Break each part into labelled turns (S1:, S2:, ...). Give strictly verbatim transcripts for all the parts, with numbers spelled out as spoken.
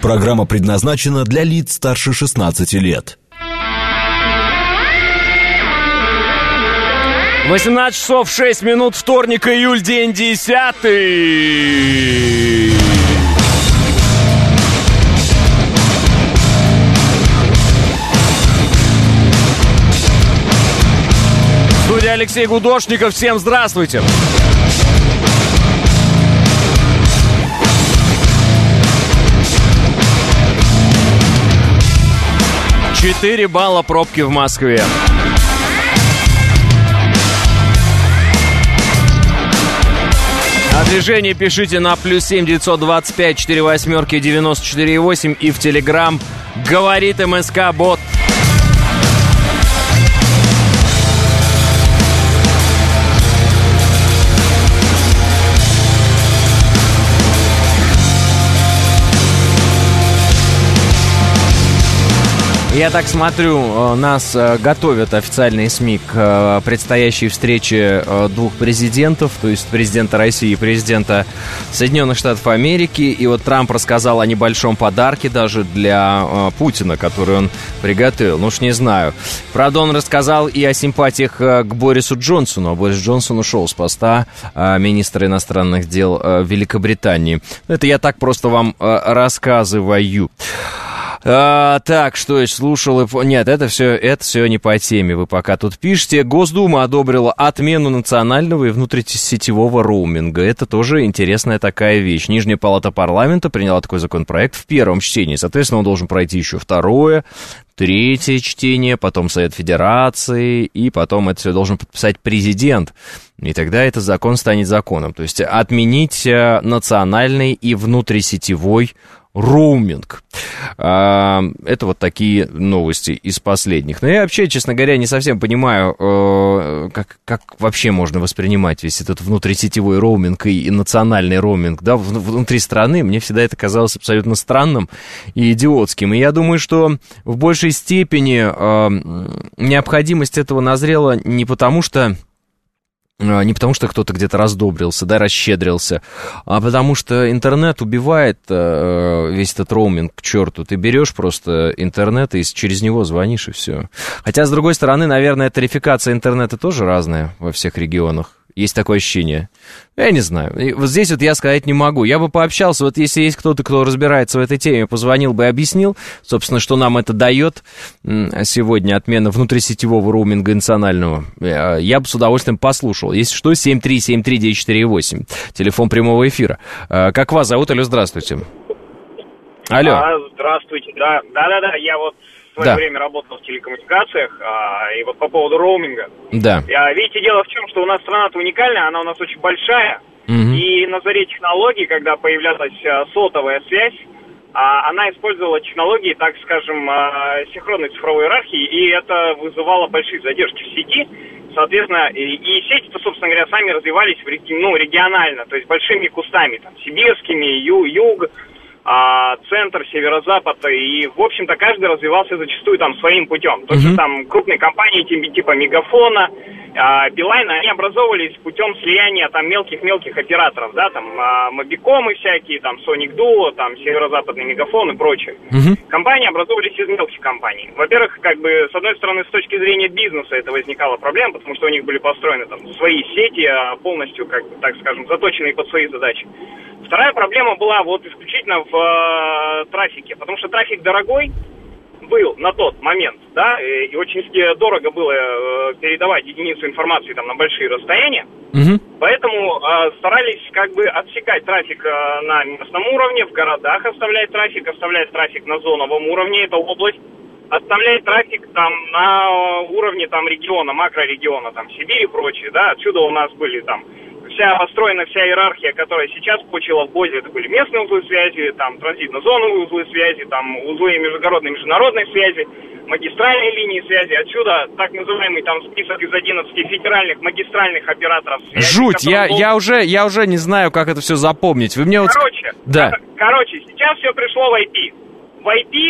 S1: Программа предназначена для лиц старше шестнадцати лет.
S2: восемнадцать часов шесть минут, вторник, июль, день десятый. Студия Алексей Гудошников. Всем здравствуйте. четыре балла пробки в Москве. А движение пишите на плюс семь девятьсот двадцать пять четыре восьмерки девяносто четыре восемь и в Телеграм говорит МСК Бот. Я так смотрю, нас готовят официальные СМИ к предстоящей встрече двух президентов, то есть президента России и президента Соединенных Штатов Америки. И вот Трамп рассказал о небольшом подарке даже для Путина, который он приготовил. Ну уж не знаю. Правда, он рассказал и о симпатиях к Борису Джонсону. А Борис Джонсон ушел с поста министра иностранных дел Великобритании. Это я так просто вам рассказываю. А, так, что я слушал и... Нет, это все, это все не по теме, вы пока тут пишете. Госдума одобрила отмену национального и внутрисетевого роуминга. Это тоже интересная такая вещь. Нижняя палата парламента приняла такой законопроект в первом чтении. Соответственно, он должен пройти еще второе, третье чтение, потом Совет Федерации, и потом это все должен подписать президент. И тогда этот закон станет законом. То есть отменить национальный и внутрисетевой роуминг. А, это вот такие новости из последних. Но я вообще, честно говоря, не совсем понимаю, э, как, как вообще можно воспринимать весь этот внутрисетевой роуминг и, и национальный роуминг, да, в, внутри страны. Мне всегда это казалось абсолютно странным и идиотским. И я думаю, что в большей степени э, необходимость этого назрела не потому, что Не потому, что кто-то где-то раздобрился, да, расщедрился, а потому что интернет убивает э, весь этот роуминг к черту. Ты берешь просто интернет и через него звонишь, и все. Хотя, с другой стороны, наверное, тарификация интернета тоже разная во всех регионах. Есть такое ощущение. Я не знаю. И вот здесь вот я сказать не могу. Я бы пообщался, вот если есть кто-то, кто разбирается в этой теме, позвонил бы и объяснил, собственно, что нам это дает сегодня, отмена внутрисетевого роуминга национального. Я бы с удовольствием послушал. Если что, семь три семь три девять четыре восемь. Телефон прямого эфира. Как вас зовут? Алло, здравствуйте. Алло.
S3: А, здравствуйте. Да, да-да-да, я вот в свое да. время работал в телекоммуникациях, а, и вот по поводу роуминга.
S2: Да.
S3: А, видите, дело в чем, что у нас страна-то уникальная, она у нас очень большая, угу. и на заре технологий, когда появлялась а, сотовая связь, а, она использовала технологии, так скажем, а, синхронной цифровой иерархии, и это вызывало большие задержки в сети. Соответственно, и, и сети-то, собственно говоря, сами развивались ну, регионально, то есть большими кустами, там, сибирскими, ю, юг, а, центр, северо-запад, и, в общем-то, каждый развивался зачастую там своим путем. То есть uh-huh. там крупные компании типа Мегафона, а, Билайна, они образовывались путем слияния там мелких-мелких операторов, да, там а, Мобикомы всякие, там Соник Дуо, там Северо-Западный Мегафон и прочее. Uh-huh. Компании образовывались из мелких компаний. Во-первых, как бы, с одной стороны, с точки зрения бизнеса это возникала проблема, потому что у них были построены там свои сети, полностью, как бы, так скажем, заточенные под свои задачи. Вторая проблема была вот исключительно в э, трафике, потому что трафик дорогой был на тот момент, да, и, и очень дорого было э, передавать единицу информации там на большие расстояния, угу. поэтому э, старались как бы отсекать трафик э, на местном уровне, в городах оставлять трафик, оставлять трафик на зоновом уровне, это область, оставлять трафик там на уровне там региона, макрорегиона, там Сибирь и прочее, да, отсюда у нас были там вся построена вся иерархия, которая сейчас почила в БОЗе, это были местные узлы связи, там транзитно-зоновые узлы связи, там узлы междугородной международной связи, магистральные линии связи. Отсюда так называемый там список из одиннадцати федеральных магистральных операторов связи.
S2: Жуть, я, был... я, уже, я уже не знаю, как это все запомнить. Вы мне
S3: короче,
S2: вот... да.
S3: короче, сейчас все пришло в ай пи. В ай пи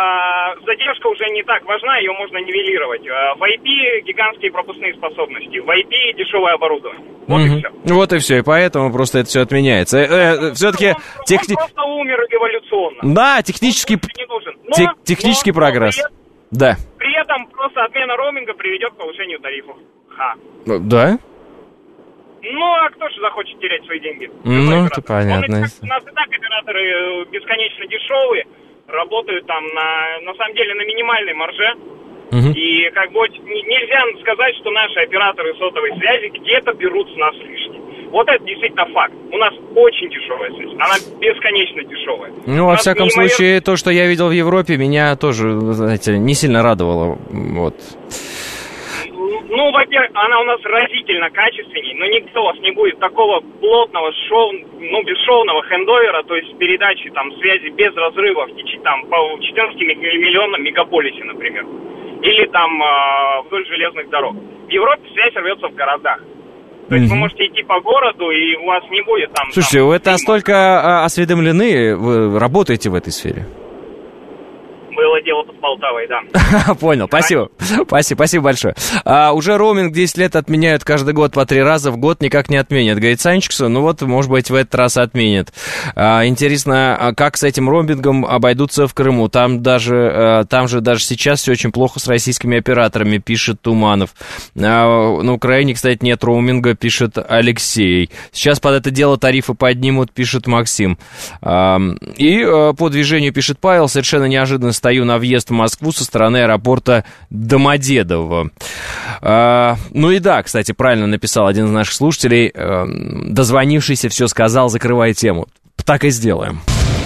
S3: э, задержка уже не так важна, ее можно нивелировать. Э, в ай пи гигантские пропускные способности, в ай пи дешевое оборудование. Вот и все.
S2: Вот и все, и поэтому просто это все отменяется. Э, э, все-таки
S3: техни... Он просто умер эволюционно. инновационно.
S2: Да, технический,
S3: не нужен. Но,
S2: те, технический
S3: но,
S2: прогресс.
S3: Но при,
S2: да.
S3: При этом просто отмена роуминга приведет к повышению тарифов. Ха.
S2: Да?
S3: Ну, а кто же захочет терять свои деньги?
S2: Ну, это понятно.
S3: У нас и так операторы бесконечно дешевые, работают там на, на самом деле на минимальной марже. Угу. И как бы нельзя сказать, что наши операторы сотовой связи где-то берут с нас лишнее. Вот это действительно факт. У нас очень дешевая связь. Она бесконечно дешевая.
S2: Ну, во всяком неимоверно... случае, то, что я видел в Европе, меня тоже, знаете, не сильно радовало. Вот.
S3: Ну, во-первых, она у нас разительно качественней, но нигде у вас не будет такого плотного, шоу, ну, бесшовного хендовера, то есть передачи там связи без разрывов, там, по четырнадцатимиллионном мегаполисе, например. Или там э, вдоль железных дорог. В Европе связь рвется в городах. То есть mm-hmm. вы можете идти по городу, и у вас не будет там...
S2: Слушайте,
S3: там,
S2: вы это настолько осведомлены, вы работаете в этой сфере?
S3: Было дело под Полтавой, да.
S2: Понял, спасибо. Спасибо, спасибо большое. А, уже роуминг десять лет отменяют каждый год по три раза, в год никак не отменят, говорит Санчиксон. Ну вот, может быть, в этот раз отменят. А, интересно, как с этим роумингом обойдутся в Крыму? Там даже, там же даже сейчас все очень плохо с российскими операторами, пишет Туманов. А, на Украине, кстати, нет роуминга, пишет Алексей. Сейчас под это дело тарифы поднимут, пишет Максим. А, и а, по движению, пишет Павел, совершенно неожиданно стою на въезд в Москву со стороны аэропорта Домодедово. А, ну и да, кстати, правильно написал один из наших слушателей, а, дозвонившийся все сказал, закрывай тему. Так и сделаем.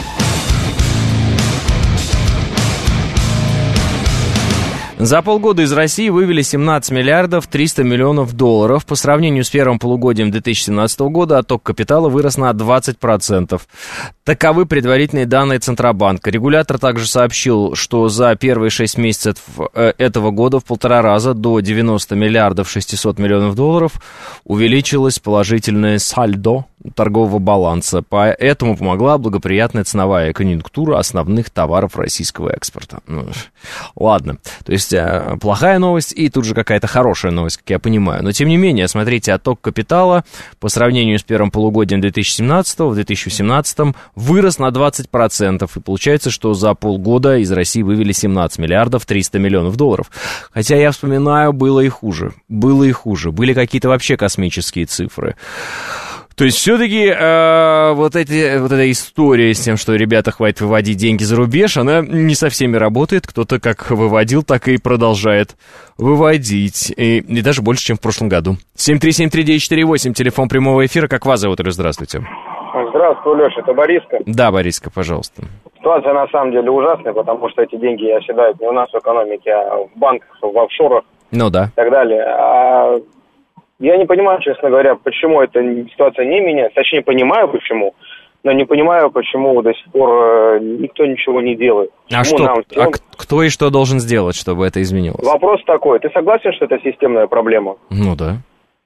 S2: За полгода из России вывели семнадцать миллиардов триста миллионов долларов. По сравнению с первым полугодием две тысячи семнадцатого года отток капитала вырос на двадцать процентов. Таковы предварительные данные Центробанка. Регулятор также сообщил, что за первые шесть месяцев этого года в полтора раза до девяноста миллиардов шестисот миллионов долларов увеличилось положительное сальдо торгового баланса. Поэтому помогла благоприятная ценовая конъюнктура основных товаров российского экспорта. Ну, ладно, то есть плохая новость и тут же какая-то хорошая новость, как я понимаю. Но тем не менее, смотрите, отток капитала по сравнению с первым полугодием две тысячи семнадцатого в две тысячи семнадцатом вырос на двадцать процентов. И получается, что за полгода из России вывели семнадцать миллиардов триста миллионов долларов. Хотя я вспоминаю, было и хуже. Было и хуже. Были какие-то вообще космические цифры. То есть все-таки э, вот, эти, вот эта история с тем, что, ребята, хватит выводить деньги за рубеж, она не со всеми работает. Кто-то как выводил, так и продолжает выводить. И, и даже больше, чем в прошлом году. семь три семь три девять четыре восемь, телефон прямого эфира. Как вас зовут? Здравствуйте.
S4: Здравствуй, Леша, это Бориска.
S2: Да, Бориска, пожалуйста.
S4: Ситуация на самом деле ужасная, потому что эти деньги оседают не у нас в экономике, а в банках, в офшорах.
S2: Ну да.
S4: И так далее. А я не понимаю, честно говоря, почему эта ситуация не меняется. Точнее, понимаю, почему, но не понимаю, почему до сих пор никто ничего не делает.
S2: А, что, нам всем... а кто и что должен сделать, чтобы это изменилось?
S4: Вопрос такой. Ты согласен, что это системная проблема?
S2: Ну да.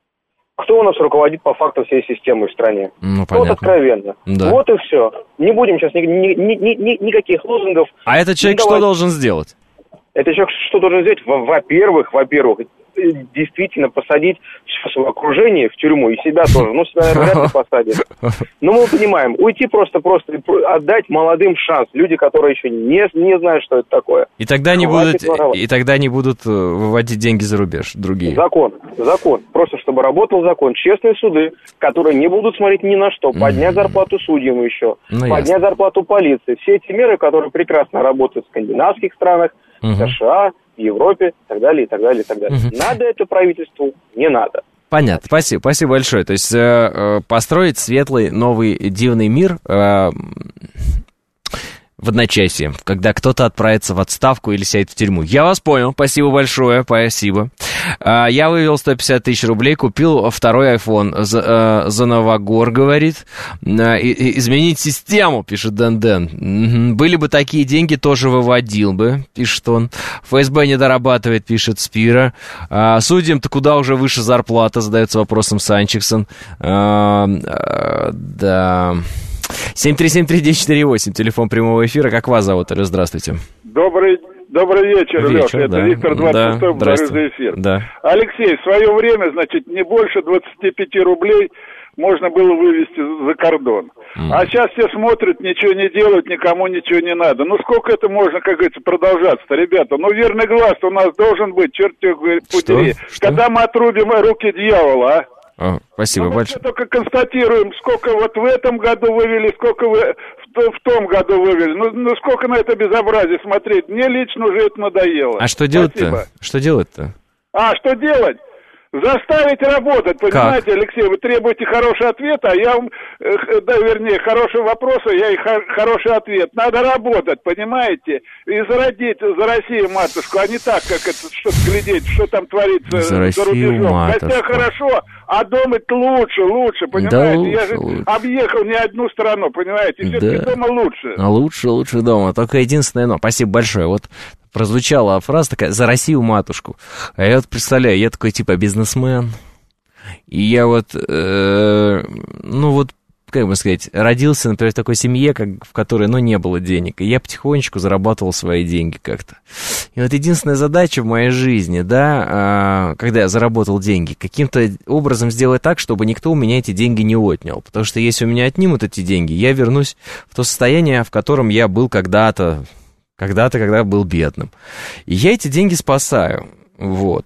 S4: Кто у нас руководит по факту всей системой в стране?
S2: Ну, понятно.
S4: Вот откровенно. Да. Вот и все. Не будем сейчас ни, ни, ни, ни, никаких лозунгов.
S2: А этот человек что должен сделать?
S4: Этот человек что должен сделать? Во-первых, во-первых, действительно посадить все свое окружение в тюрьму, и себя тоже. Ну, себя, наверное, вряд ли посадят. Но мы понимаем, уйти просто-просто, отдать молодым шанс. Люди, которые еще не, не знают, что это такое.
S2: И тогда, не будут, и тогда не будут выводить деньги за рубеж, другие.
S4: Закон, закон. Просто чтобы работал закон. Честные суды, которые не будут смотреть ни на что. Поднять зарплату судьям еще. Ну, поднять ясно. Зарплату полиции. Все эти меры, которые прекрасно работают в скандинавских странах, в США, в Европе, и так далее, и так далее, и так далее. Угу. Надо это правительству? Не надо.
S2: Понятно, спасибо, спасибо большое. То есть э, построить светлый, новый, дивный мир э, в одночасье, когда кто-то отправится в отставку или сядет в тюрьму. Я вас понял, спасибо большое, спасибо. А, я вывел сто пятьдесят тысяч рублей, купил второй iPhone за, за Новогор, говорит. А, и, и, изменить систему, пишет Дэн-Дэн. Угу. Были бы такие деньги, тоже выводил бы, пишет он. ФСБ не дорабатывает, пишет Спира. А, судьям-то куда уже выше зарплата, задается вопросом Санчиксон. А, а, да... семь три семь три девять четыре восемь, телефон прямого эфира. Как вас зовут? Алло, здравствуйте.
S5: Добрый, добрый вечер, вечер Леша. Да. Это Виктор двадцать шестой, благодарю за эфир.
S2: Да.
S5: Алексей, в свое время, значит, не больше двадцати пяти рублей можно было вывести за кордон. Mm. А сейчас все смотрят, ничего не делают, никому ничего не надо. Ну, сколько это можно, как говорится, продолжаться-то, ребята? Ну, верный глаз у нас должен быть, черт его путери. Когда мы отрубим руки дьявола, а?
S2: О, спасибо
S5: мы
S2: большое.
S5: Мы только констатируем, сколько вот в этом году вывели, сколько вы в, в том году вывели. Ну, ну, сколько на это безобразие смотреть? Мне лично уже это надоело.
S2: А что делать-то? Что делать-то?
S5: А, что делать? Заставить работать, понимаете, как? Алексей, вы требуете хороший ответ, а я вам, э, да, вернее, хорошего вопроса, я и хор- хороший ответ. Надо работать, понимаете, и зародить за Россию матушку, а не так, как это, что-то глядеть, что там творится за, Россию, за рубежом.
S2: матушку.
S5: Хотя хорошо, а думать лучше, лучше, понимаете,
S2: да лучше,
S5: я же
S2: лучше.
S5: объехал не одну страну, понимаете, все-таки да. дома лучше.
S2: А лучше, лучше дома, только единственное но. Спасибо большое, вот. Прозвучала фраза такая «за Россию матушку». А я вот представляю, я такой типа бизнесмен, и я вот, э, ну вот, как бы сказать, родился, например, в такой семье, как, в которой, ну, не было денег, и я потихонечку зарабатывал свои деньги как-то. И вот единственная задача в моей жизни, да, э, когда я заработал деньги, каким-то образом сделать так, чтобы никто у меня эти деньги не отнял, потому что если у меня отнимут эти деньги, я вернусь в то состояние, в котором я был когда-то, Когда-то, когда был бедным. И я эти деньги спасаю. Вот.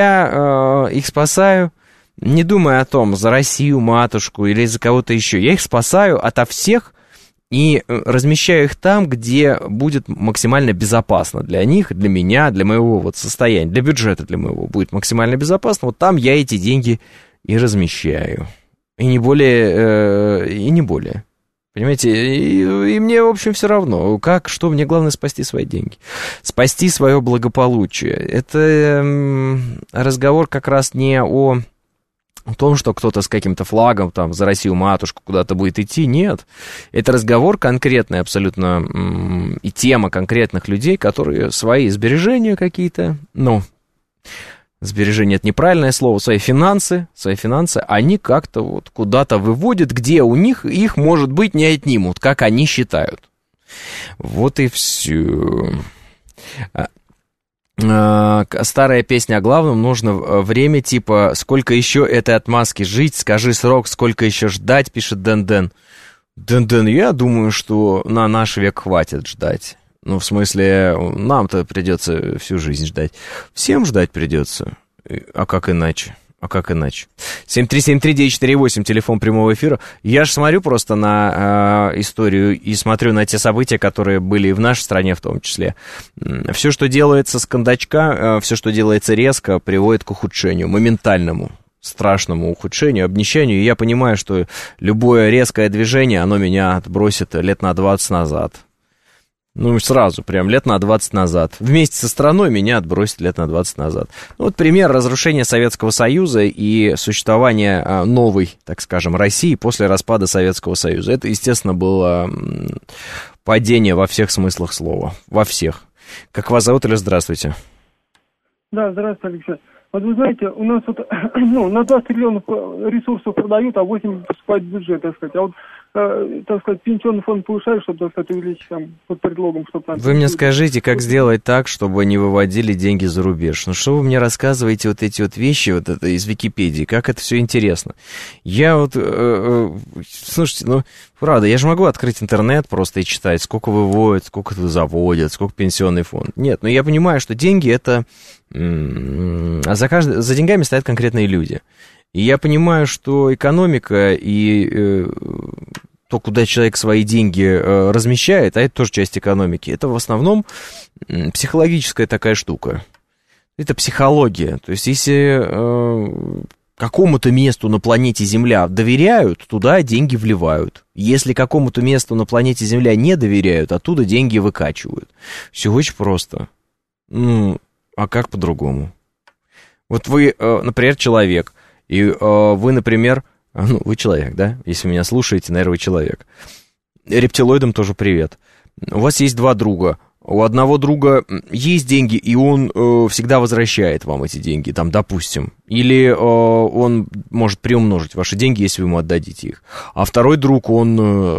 S2: Я э, их спасаю, не думая о том, за Россию, матушку или за кого-то еще. Я их спасаю ото всех и размещаю их там, где будет максимально безопасно для них, для меня, для моего вот состояния, для бюджета для моего будет максимально безопасно. Вот там я эти деньги и размещаю. И не более, э, и не более. Понимаете, и, и мне, в общем, все равно, как, что, мне главное спасти свои деньги, спасти свое благополучие. Это э, разговор как раз не о, о том, что кто-то с каким-то флагом, там, за Россию матушку куда-то будет идти, нет. Это разговор конкретный абсолютно, э, и тема конкретных людей, которые свои сбережения какие-то, ну... Сбережение — это неправильное слово, свои финансы, свои финансы, они как-то вот куда-то выводят, где у них их, может быть, не отнимут, как они считают. Вот и все. Старая песня о главном, нужно время, типа, сколько еще этой отмазки жить, скажи срок, сколько еще ждать, пишет Дэн-Дэн. Дэн-Дэн, я думаю, что на наш век хватит ждать. Ну, в смысле, нам-то придется всю жизнь ждать. Всем ждать придется. А как иначе? А как иначе? семь три семь три девять четыре восемь, телефон прямого эфира. Я же смотрю просто на э, историю и смотрю на те события, которые были и в нашей стране в том числе. Все, что делается с кондачка, э, все, что делается резко, приводит к ухудшению, моментальному, страшному ухудшению, обнищанию. И я понимаю, что любое резкое движение, оно меня отбросит лет на двадцать назад. Ну, сразу, прям лет на двадцать назад. Вместе со страной меня отбросит лет на двадцать назад. Ну, вот пример разрушения Советского Союза и существования а, новой, так скажем, России после распада Советского Союза. Это, естественно, было м, падение во всех смыслах слова. Во всех. Как вас зовут, или здравствуйте?
S6: Да, здравствуйте, Алексей. Вот вы знаете, у нас вот, ну, на двадцать триллионов ресурсов продают, а восемь поступает в бюджет, так сказать. А вот, э, так сказать, пенсионный фонд повышают, чтобы, так сказать, увеличить там под предлогом, чтобы там...
S2: Вы мне скажите, как сделать так, чтобы не выводили деньги за рубеж? Ну, что вы мне рассказываете вот эти вот вещи вот это из Википедии? Как это все интересно? Я вот... Э, э, слушайте, ну, правда, я же могу открыть интернет просто и читать, сколько выводят, сколько заводят, сколько пенсионный фонд. Нет, но я понимаю, что деньги это... А за, кажд... за деньгами стоят конкретные люди. И я понимаю, что экономика и э, то, куда человек свои деньги э, размещает, а это тоже часть экономики, это в основном э, психологическая такая штука. Это психология. То есть, если э, какому-то месту на планете Земля доверяют, туда деньги вливают. Если какому-то месту на планете Земля не доверяют, оттуда деньги выкачивают. Все очень просто. Ну... А как по-другому? Вот вы, например, человек, и вы, например, ну, вы человек, да? Если вы меня слушаете, наверное, вы человек. Рептилоидам тоже привет. У вас есть два друга, У одного друга есть деньги, и он э, всегда возвращает вам эти деньги, там, допустим. Или э, он может приумножить ваши деньги, если вы ему отдадите их. А второй друг, он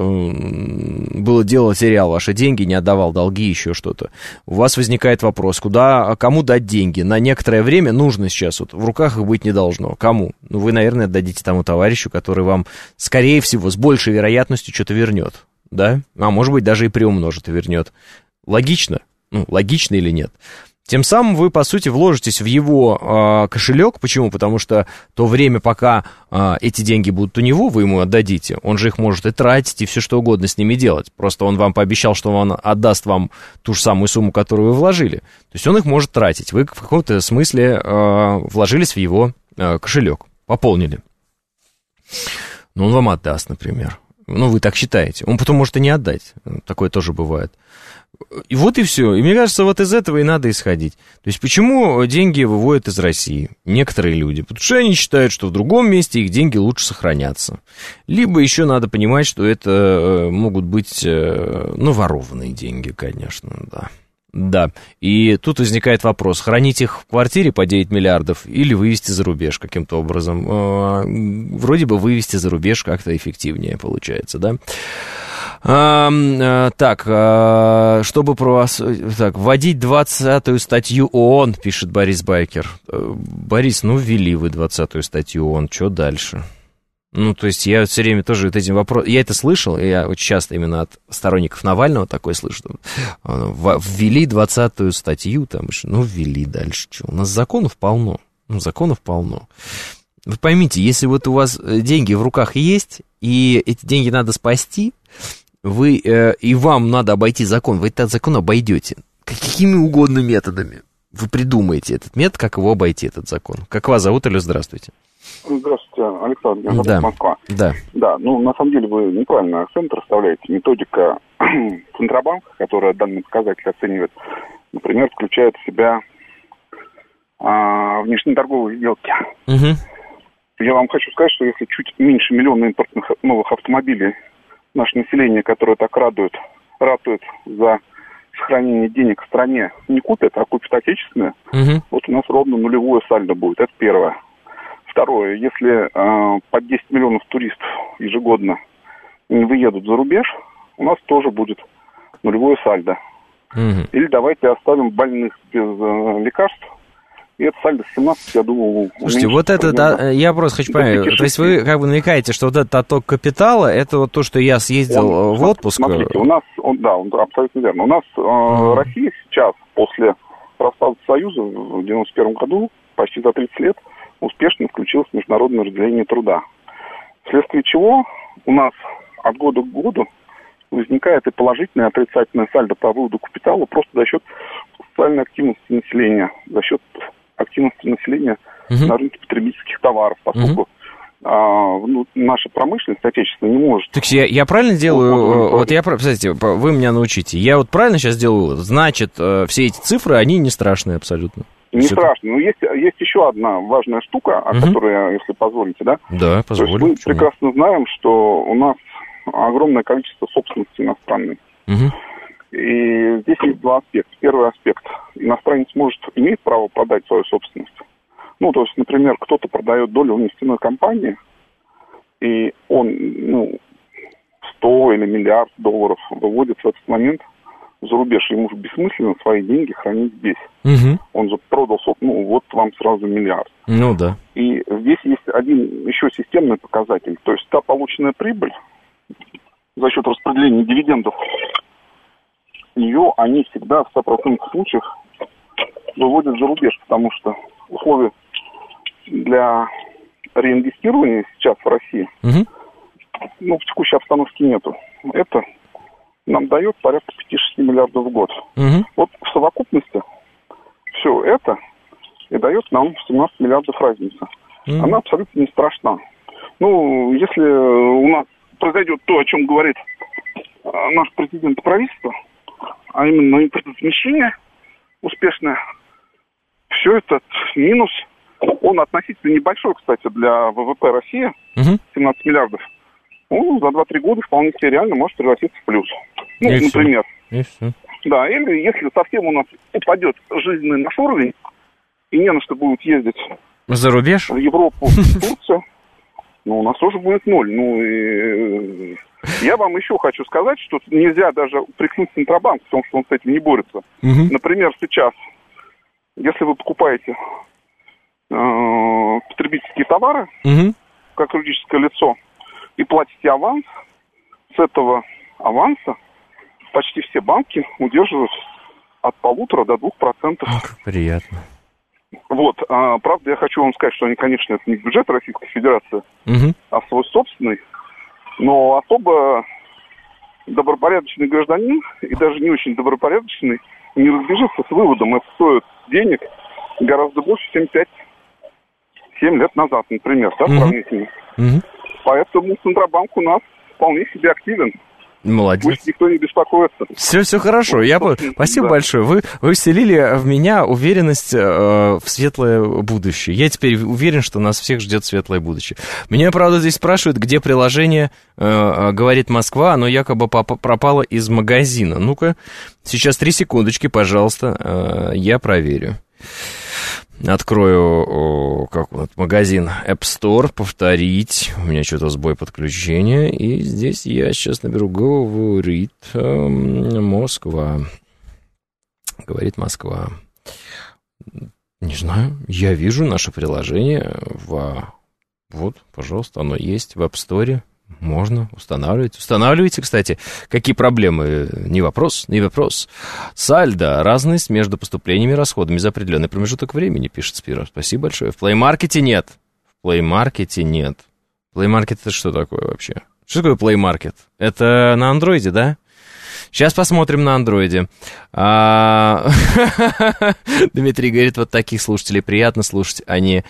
S2: э, было дело, терял ваши деньги, не отдавал долги, еще что-то. У вас возникает вопрос, куда, кому дать деньги? На некоторое время нужно сейчас, вот в руках их быть не должно. Кому? Ну, вы, наверное, отдадите тому товарищу, который вам, скорее всего, с большей вероятностью что-то вернет. Да? А может быть, даже и приумножит и вернет. Логично? Ну, логично или нет? Тем самым вы, по сути, вложитесь в его э, кошелек. Почему? Потому что то время, пока э, эти деньги будут у него, вы ему отдадите. Он же их может и тратить, и все что угодно с ними делать. Просто он вам пообещал, что он отдаст вам ту же самую сумму, которую вы вложили. То есть он их может тратить. Вы в каком-то смысле э, вложились в его э, кошелек, пополнили. Но он вам отдаст, например. Ну, вы так считаете. Он потом может и не отдать. Такое тоже бывает. И вот и все. И мне кажется, вот из этого и надо исходить. То есть, почему деньги выводят из России некоторые люди? Потому что они считают, что в другом месте их деньги лучше сохранятся. Либо еще надо понимать, что это могут быть, ну, ворованные деньги, конечно, да. Да, и тут возникает вопрос, хранить их в квартире по девять миллиардов или вывести за рубеж каким-то образом. Вроде бы вывести за рубеж как-то эффективнее получается, да? А, а, так, а, чтобы про вас... Так, вводить двадцатую статью ООН, пишет Борис Байкер. Борис, ну, ввели вы двадцатую статью ООН, что дальше? Ну, то есть я все время тоже вот этим вопросом... Я это слышал, я очень часто именно от сторонников Навального такое слышу. Ввели двадцатую статью, там, ну, ввели дальше. Что? У нас законов полно. Ну, законов полно. Вы поймите, если вот у вас деньги в руках есть, и эти деньги надо спасти, вы, э, и вам надо обойти закон, вы этот закон обойдете. Какими угодно методами. Вы придумаете этот метод, как его обойти, этот закон. Как вас зовут, Алло, здравствуйте.
S7: Здравствуйте, Александр, меня зовут
S2: да.
S7: Москва.
S2: Да.
S7: Да, ну, на самом деле вы неправильно акцент расставляете. Методика Центробанка, которая данный показатель оценивает, например, включает в себя а, внешнеторговые сделки. Угу. Я вам хочу сказать, что если чуть меньше миллиона импортных новых автомобилей наше население, которое так радует, ратует за сохранение денег в стране, не купят, а купят отечественное, угу. Вот у нас ровно нулевое сальдо будет. Это первое. Второе, если э, под десять миллионов туристов ежегодно не выедут за рубеж, у нас тоже будет нулевое сальдо. Угу. Или давайте оставим больных без э, лекарств, и это сальдо с семнадцати, я думаю...
S2: Слушайте, вот это, да, я просто хочу понять, то есть вы как бы намекаете, что вот этот отток капитала, это вот то, что я съездил он, в отпуск...
S7: Смотрите, у нас, он, да, он абсолютно верно, у нас э, угу. Россия сейчас, после распада Союза в девяносто первом году, почти за тридцать лет, успешно включилось в международное разделение труда. Вследствие чего у нас от года к году возникает и положительное, и отрицательное сальдо по выводу капитала просто за счет социальной активности населения, за счет активности населения uh-huh. на рынке потребительских товаров, поскольку uh-huh. а, ну, наша промышленность отечественная не может...
S2: Так я, я правильно делаю... Вот, вот я, кстати, вы меня научите. Я вот правильно сейчас делаю? Значит, все эти цифры, они не страшные абсолютно.
S7: Не Все страшно. Но есть, есть еще одна важная штука, о угу. которой, если позволите, да?
S2: Да, позволю.
S7: То есть мы прекрасно знаем, что у нас огромное количество собственности иностранной. Угу. И здесь есть два аспекта. Первый аспект. Иностранец может, имеет право продать свою собственность. Ну, то есть, например, кто-то продает долю в нефтяной компании, и он, ну, сто или миллиард долларов выводит в этот момент за рубеж, ему же бессмысленно свои деньги хранить здесь. Угу. Он же продал, ну, вот вам сразу миллиард.
S2: Ну, да.
S7: И здесь есть один еще системный показатель. То есть та полученная прибыль за счет распределения дивидендов, ее они всегда в ста процентах случаях выводят за рубеж, потому что условия для реинвестирования сейчас в России, угу. ну, в текущей обстановке нету. Это нам дает порядка пять-шесть миллиардов в год. Угу. Вот в совокупности все это и дает нам семнадцать миллиардов разницы. Угу. Она абсолютно не страшна. Ну, если у нас произойдет то, о чем говорит наш президент и правительство, а именно импортозамещение успешное, все этот минус, он относительно небольшой, кстати, для ВВП России, угу. семнадцать миллиардов. Он за два-три года вполне себе реально может превратиться в плюс. Ну, и например.
S2: Все.
S7: Да, или если совсем у нас упадет жизненный наш уровень, и не на что будет ездить
S2: за рубеж,
S7: в Европу, в Турцию, ну, у нас тоже будет ноль. Ну, и я вам еще хочу сказать, что нельзя даже упрекнуть Центробанк в том, что он с этим не борется. Угу. Например, сейчас, если вы покупаете э, потребительские товары, угу. как юридическое лицо, и платите аванс, с этого аванса почти все банки удерживают от полутора до двух процентов.
S2: Как приятно.
S7: Вот, а, правда, я хочу вам сказать, что они, конечно, это не бюджет Российской Федерации, угу. а свой собственный, но особо добропорядочный гражданин и даже не очень добропорядочный не разбежится с выводом. Это стоит денег гораздо больше, чем пять-семь лет назад, например, да, угу. сравнительно. Угу. Поэтому Центробанк у нас вполне себе активен.
S2: Молодец.
S7: Пусть никто не беспокоится.
S2: Все, все хорошо. Вот, я по... Спасибо да. большое. Вы, вы вселили в меня уверенность э, в светлое будущее. Я теперь уверен, что нас всех ждет светлое будущее. Меня, правда, здесь спрашивают, где приложение э, «Говорит Москва», оно якобы пропало из магазина. Ну-ка, сейчас три секундочки, пожалуйста, э, я проверю. Открою о, как вот, магазин App Store, повторить. У меня что-то сбой подключения. И здесь я сейчас наберу «Говорит э, Москва». Говорит Москва. Не знаю, я вижу наше приложение в... Вот, пожалуйста, оно есть в App Store. Можно устанавливать. Устанавливайте, кстати. Какие проблемы? Не вопрос, не вопрос. Сальдо. Разность между поступлениями и расходами за определенный промежуток времени, пишет Спира. Спасибо большое. В Play Market нет. В Play Market нет. Play Market это что такое вообще? Что такое Play Market? Это на андроиде, да? Сейчас посмотрим на андроиде. А... Дмитрий говорит, вот таких слушателей приятно слушать, а не,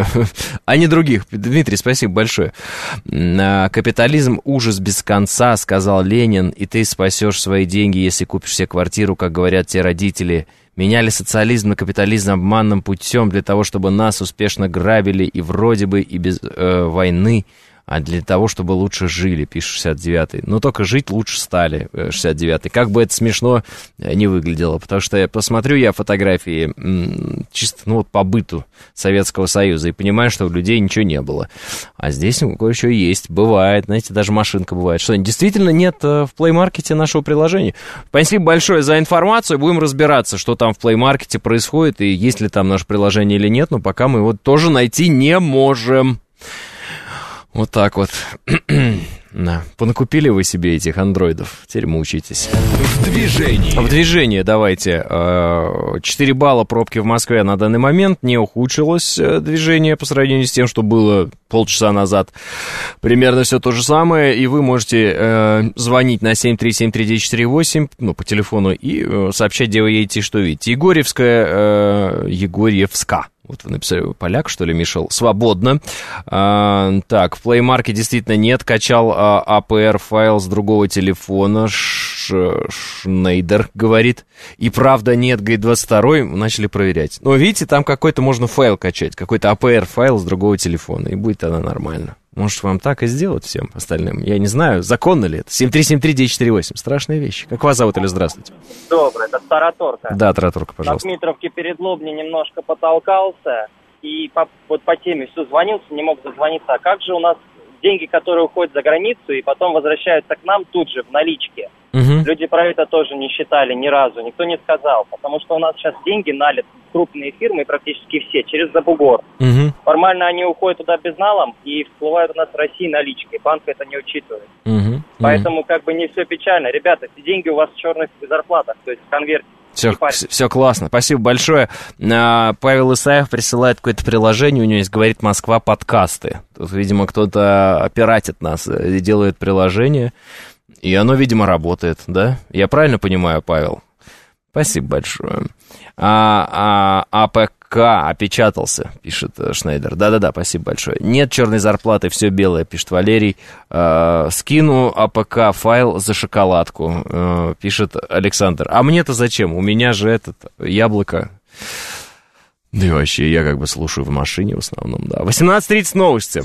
S2: а не других. Дмитрий, спасибо большое. Капитализм — ужас без конца, сказал Ленин, и ты спасешь свои деньги, если купишь себе квартиру, как говорят те родители. Меняли социализм на капитализм обманным путем для того, чтобы нас успешно грабили и вроде бы и без э, войны, а для того, чтобы лучше жили, пишет шестьдесят девятый. Но только жить лучше стали, шестьдесят девятый. Как бы это смешно не выглядело, потому что я посмотрю я фотографии чисто, ну вот, по быту Советского Союза и понимаю, что у людей ничего не было. А здесь кое-что есть, бывает, знаете, даже машинка бывает. Что, действительно нет в Play Market нашего приложения? Спасибо большое за информацию, будем разбираться, что там в Play Market происходит и есть ли там наше приложение или нет, но пока мы его тоже найти не можем. Вот так вот. Да. Понакупили вы себе этих андроидов, теперь мучитесь.
S1: В движении.
S2: В движении давайте. четыре балла пробки в Москве на данный момент. Не ухудшилось движение по сравнению с тем, что было полчаса назад. Примерно все то же самое. И вы можете э, звонить на семь три семь три девять четыре восемь, ну, по телефону, и э, сообщать, где вы едете, что видите. Егорьевская, э, Егорьевска. Вот вы написали, поляк, что ли, Мишел? Свободно. А, так, в Play Market действительно нет. Качал а, эй пи ар-файл с другого телефона. Ш, Шнейдер говорит. И правда нет, говорит, двадцать второй. Начали проверять. Но видите, там какой-то можно файл качать. Какой-то эй пи ар-файл с другого телефона. И будет она нормально. Может, вам так и сделать всем остальным? Я не знаю, законно ли это. семь три семь три девять четыре восемь. Страшная вещь. Как вас зовут или здравствуйте?
S8: Добрый, это Тараторка.
S2: Да, Тараторка, пожалуйста.
S8: На Дмитровке перед Лобней немножко потолкался. И по, вот по теме все звонился, не мог дозвониться. А как же у нас деньги, которые уходят за границу и потом возвращаются к нам тут же в наличке? Угу. Люди про это тоже не считали ни разу, никто не сказал. Потому что у нас сейчас деньги налят крупные фирмы, практически все, через Забугор. Угу. Формально они уходят туда безналом и всплывают у нас в России наличкой. Банк это не учитывает. Угу. Поэтому как бы не все печально. Ребята, эти деньги у вас в черных зарплатах, то есть в конверте.
S2: Все, все классно, спасибо большое. Павел Исаев присылает какое-то приложение, у него есть «Говорит Москва» подкасты. Тут, видимо, кто-то пиратит нас и делает приложение, и оно, видимо, работает, да? Я правильно понимаю, Павел? Спасибо большое. А, а, АПК опечатался, пишет Шнейдер. Да-да-да, спасибо большое. Нет черной зарплаты, все белое, пишет Валерий. А, скину АПК файл за шоколадку, а, пишет Александр. А мне-то зачем? У меня же этот яблоко. Да и вообще, я как бы слушаю в машине в основном, да. восемнадцать тридцать новости.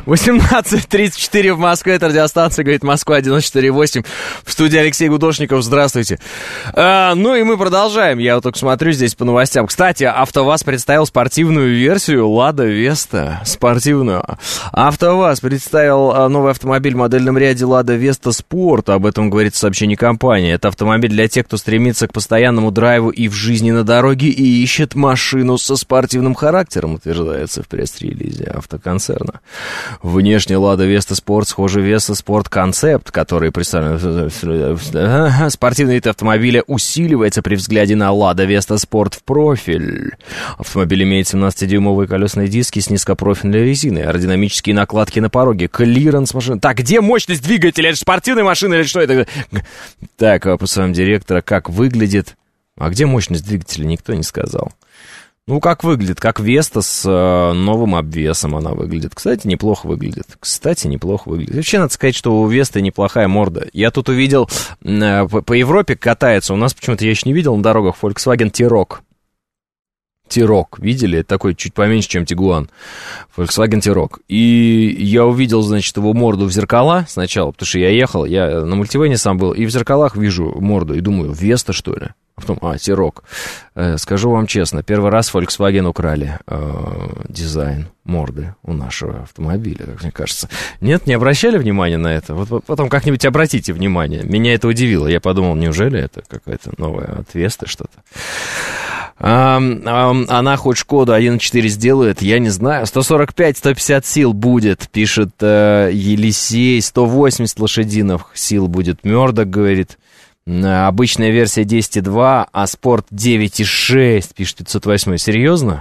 S2: восемнадцать тридцать четыре в Москве, это радиостанция, говорит, Москва девяносто четыре восемь. В студии Алексей Гудошников, здравствуйте. А, ну и мы продолжаем, я вот только смотрю здесь по новостям. Кстати, АвтоВАЗ представил спортивную версию Лада Веста, спортивную. АвтоВАЗ представил новый автомобиль в модельном ряде Лада Веста Спорт, об этом говорит в сообщении компании. Это автомобиль для тех, кто стремится к постоянному драйву и в жизни на дороге и ищет машину со спортивным характером, утверждается в пресс-релизе автоконцерна. Внешне Лада Веста Спорт схоже Веста Спорт Концепт, который представлен... Спортивный вид автомобиля усиливается при взгляде на Лада Веста Спорт в профиль. Автомобиль имеет семнадцатидюймовые колесные диски с низкопрофильной резиной, аэродинамические накладки на пороге, клиренс машины. Так, где мощность двигателя? Это же спортивная машина или что это? Так, по словам директора, как выглядит... А где мощность двигателя, никто не сказал. Ну, как выглядит? Как Веста с э, новым обвесом она выглядит. Кстати, неплохо выглядит. Кстати, неплохо выглядит. Вообще, надо сказать, что у Весты неплохая морда. Я тут увидел, э, по, по Европе катается. У нас почему-то я еще не видел на дорогах Volkswagen T-Roc. T-Roc, видели? Это такой чуть поменьше, чем Tiguan. Volkswagen T-Roc. И я увидел, значит, его морду в зеркала сначала, потому что я ехал, я на мультивене сам был, и в зеркалах вижу морду, и думаю, Веста, что ли? А потом, а, T-Roc. Э, скажу вам честно, первый раз Volkswagen украли э, дизайн морды у нашего автомобиля, как мне кажется. Нет, не обращали внимания на это? Вот потом как-нибудь обратите внимание. Меня это удивило. Я подумал, неужели это какая-то новая от Весты что-то? А, а, она хоть Шкоду один и четыре сделает, я не знаю. сто сорок пять - сто пятьдесят сил будет, пишет э, Елисей. сто восемьдесят лошадиных сил будет, Мёрдок говорит. Обычная версия десять и два, а спорт девять и шесть, пишет пятьсот восемь. Серьезно?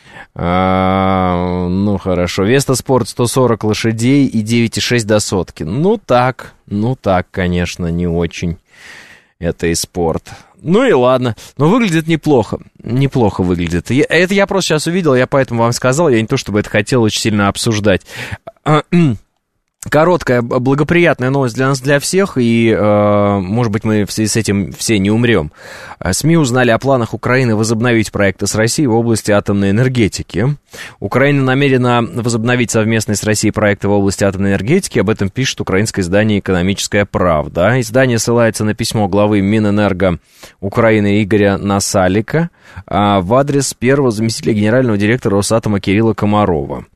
S2: А, ну, хорошо. Веста Спорт сто сорок лошадей и девять и шесть до сотки. Ну, так, ну, так, конечно, не очень. Это и спорт. Ну и ладно. Но выглядит неплохо. Неплохо выглядит. Я, это я просто сейчас увидел, я поэтому вам сказал. Я не то, чтобы это хотел очень сильно обсуждать. Короткая, благоприятная новость для нас, для всех, и, э, может быть, мы в связи с этим все не умрем. СМИ узнали о планах Украины возобновить проекты с Россией в области атомной энергетики. Украина намерена возобновить совместные с Россией проекты в области атомной энергетики, об этом пишет украинское издание «Экономическая правда». Издание ссылается на письмо главы Минэнерго Украины Игоря Насалика в адрес первого заместителя генерального директора Росатома Кирилла Комарова.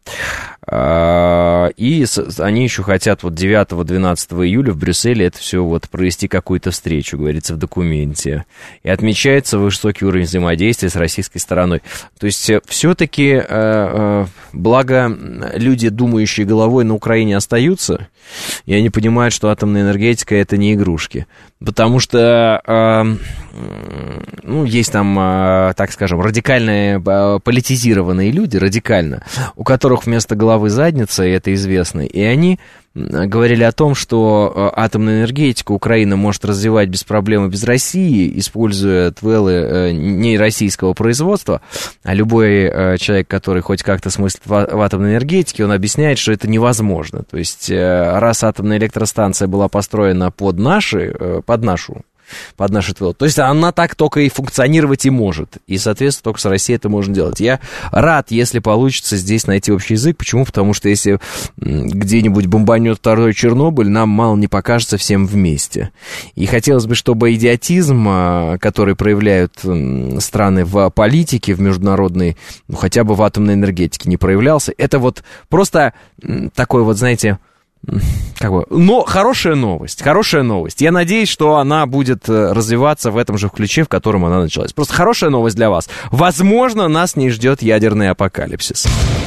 S2: И они еще хотят вот девятого-двенадцатого июля в Брюсселе это все вот провести какую-то встречу, говорится в документе. И отмечается высокий уровень взаимодействия с российской стороной. То есть все-таки, благо люди, думающие головой на Украине, остаются, и они понимают, что атомная энергетика это не игрушки. Потому что, ну, есть там, так скажем, радикальные, политизированные люди, радикально, у которых вместо головы задница, и это известно, и они говорили о том, что атомную энергетику Украина может развивать без проблем и без России, используя твелы не российского производства, а любой человек, который хоть как-то смыслит в атомной энергетике, он объясняет, что это невозможно. То есть, раз атомная электростанция была построена под наши, под нашу, под наши твелы, то есть она так только и функционировать и может. И, соответственно, только с Россией это можно делать. Я рад, если получится здесь найти общий язык. Почему? Потому что если где-нибудь бомбанет второй Чернобыль, нам мало не покажется всем вместе. И хотелось бы, чтобы идиотизм, который проявляют страны в политике, в международной, ну, хотя бы в атомной энергетике не проявлялся. Это вот просто такой вот, знаете... Как бы, но хорошая новость, хорошая новость. Я надеюсь, что она будет развиваться в этом же ключе, в котором она началась. Просто хорошая новость для вас. Возможно, нас не ждет ядерный апокалипсис.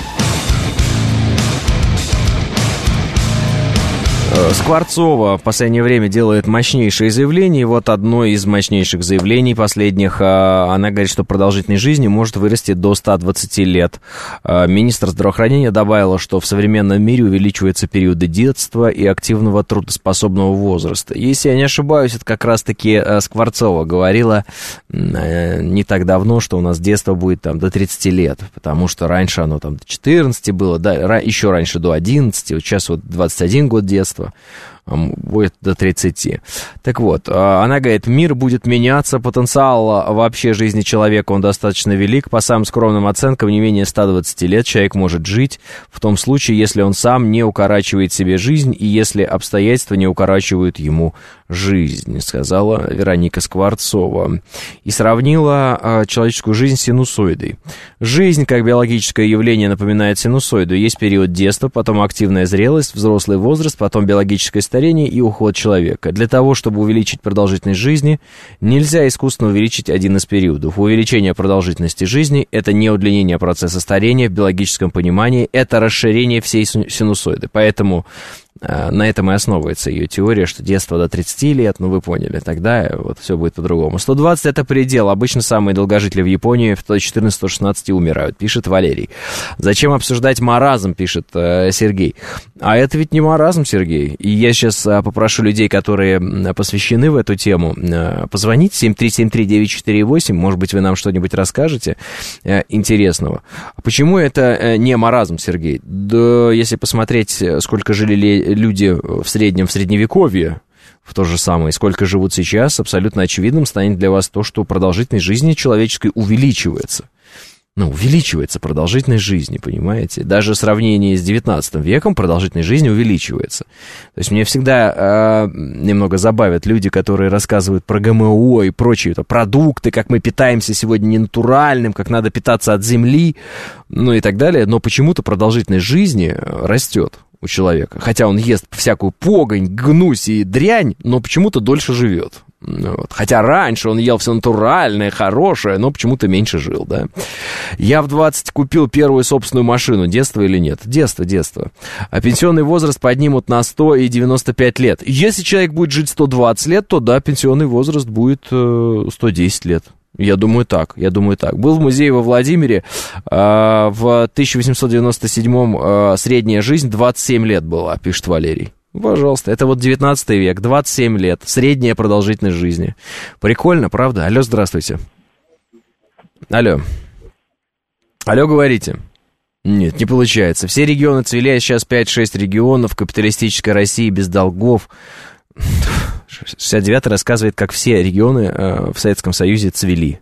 S2: Скворцова в последнее время делает мощнейшие заявления. И вот одно из мощнейших заявлений последних. Она говорит, что продолжительность жизни может вырасти до ста двадцати лет. Министр здравоохранения добавила, что в современном мире увеличиваются периоды детства и активного трудоспособного возраста. Если я не ошибаюсь, это как раз-таки Скворцова говорила не так давно, что у нас детство будет там до тридцати лет. Потому что раньше оно там до четырнадцати было, да, еще раньше до одиннадцати. Вот сейчас вот двадцать один год детства. будет до тридцати. Так вот, она говорит, мир будет меняться, потенциал вообще жизни человека, он достаточно велик. По самым скромным оценкам, не менее ста двадцати лет человек может жить, в том случае, если он сам не укорачивает себе жизнь и если обстоятельства не укорачивают ему жизнь, сказала Вероника Скворцова. И сравнила человеческую жизнь с синусоидой. Жизнь, как биологическое явление, напоминает синусоиду. Есть период детства, потом активная зрелость, взрослый возраст, потом биологическое старение и уход человека. Для того, чтобы увеличить продолжительность жизни, нельзя искусственно увеличить один из периодов. Увеличение продолжительности жизни – это не удлинение процесса старения в биологическом понимании, это расширение всей синусоиды. Поэтому на этом и основывается ее теория, что детство до тридцати лет, ну вы поняли, тогда вот все будет по-другому. сто двадцать это предел, обычно самые долгожители в Японии в сто четырнадцати - сто шестнадцати умирают, пишет Валерий. Зачем обсуждать маразм, пишет э, Сергей. А это ведь не маразм, Сергей. И я сейчас э, попрошу людей, которые посвящены в эту тему, э, позвонить семь три семь три девять четыре восемь, может быть, вы нам что-нибудь расскажете э, интересного. Почему это э, не маразм, Сергей? Да, если посмотреть, сколько жили люди в среднем, в средневековье, в то же самое, сколько живут сейчас, абсолютно очевидным станет для вас то, что продолжительность жизни человеческой увеличивается. Ну, увеличивается продолжительность жизни, понимаете? Даже в сравнении с девятнадцатым веком продолжительность жизни увеличивается. То есть мне всегда э, немного забавят люди, которые рассказывают про ГМО и прочие это, продукты, как мы питаемся сегодня ненатуральным, как надо питаться от земли, ну и так далее. Но почему-то продолжительность жизни растет у человека. Хотя он ест всякую погонь, гнусь и дрянь, но почему-то дольше живет. Вот. Хотя раньше он ел все натуральное, хорошее, но почему-то меньше жил, да. Я в двадцать купил первую собственную машину. Детство или нет? Детство, детство. А пенсионный возраст поднимут на сто и девяносто пять лет. Если человек будет жить сто двадцать лет, то да, пенсионный возраст будет э, сто десять лет. Я думаю так, я думаю так. Был в музее во Владимире, э, в тысяча восемьсот девяносто седьмом э, средняя жизнь двадцать семь лет была, пишет Валерий. Пожалуйста, это вот девятнадцатый век, двадцать семь лет, средняя продолжительность жизни. Прикольно, правда? Алло, здравствуйте. Алло. Алло, говорите. Нет, не получается. Все регионы цвели, а сейчас пять-шесть регионов, капиталистической России без долгов. шестьдесят девятый рассказывает, как все регионы э, в Советском Союзе цвели.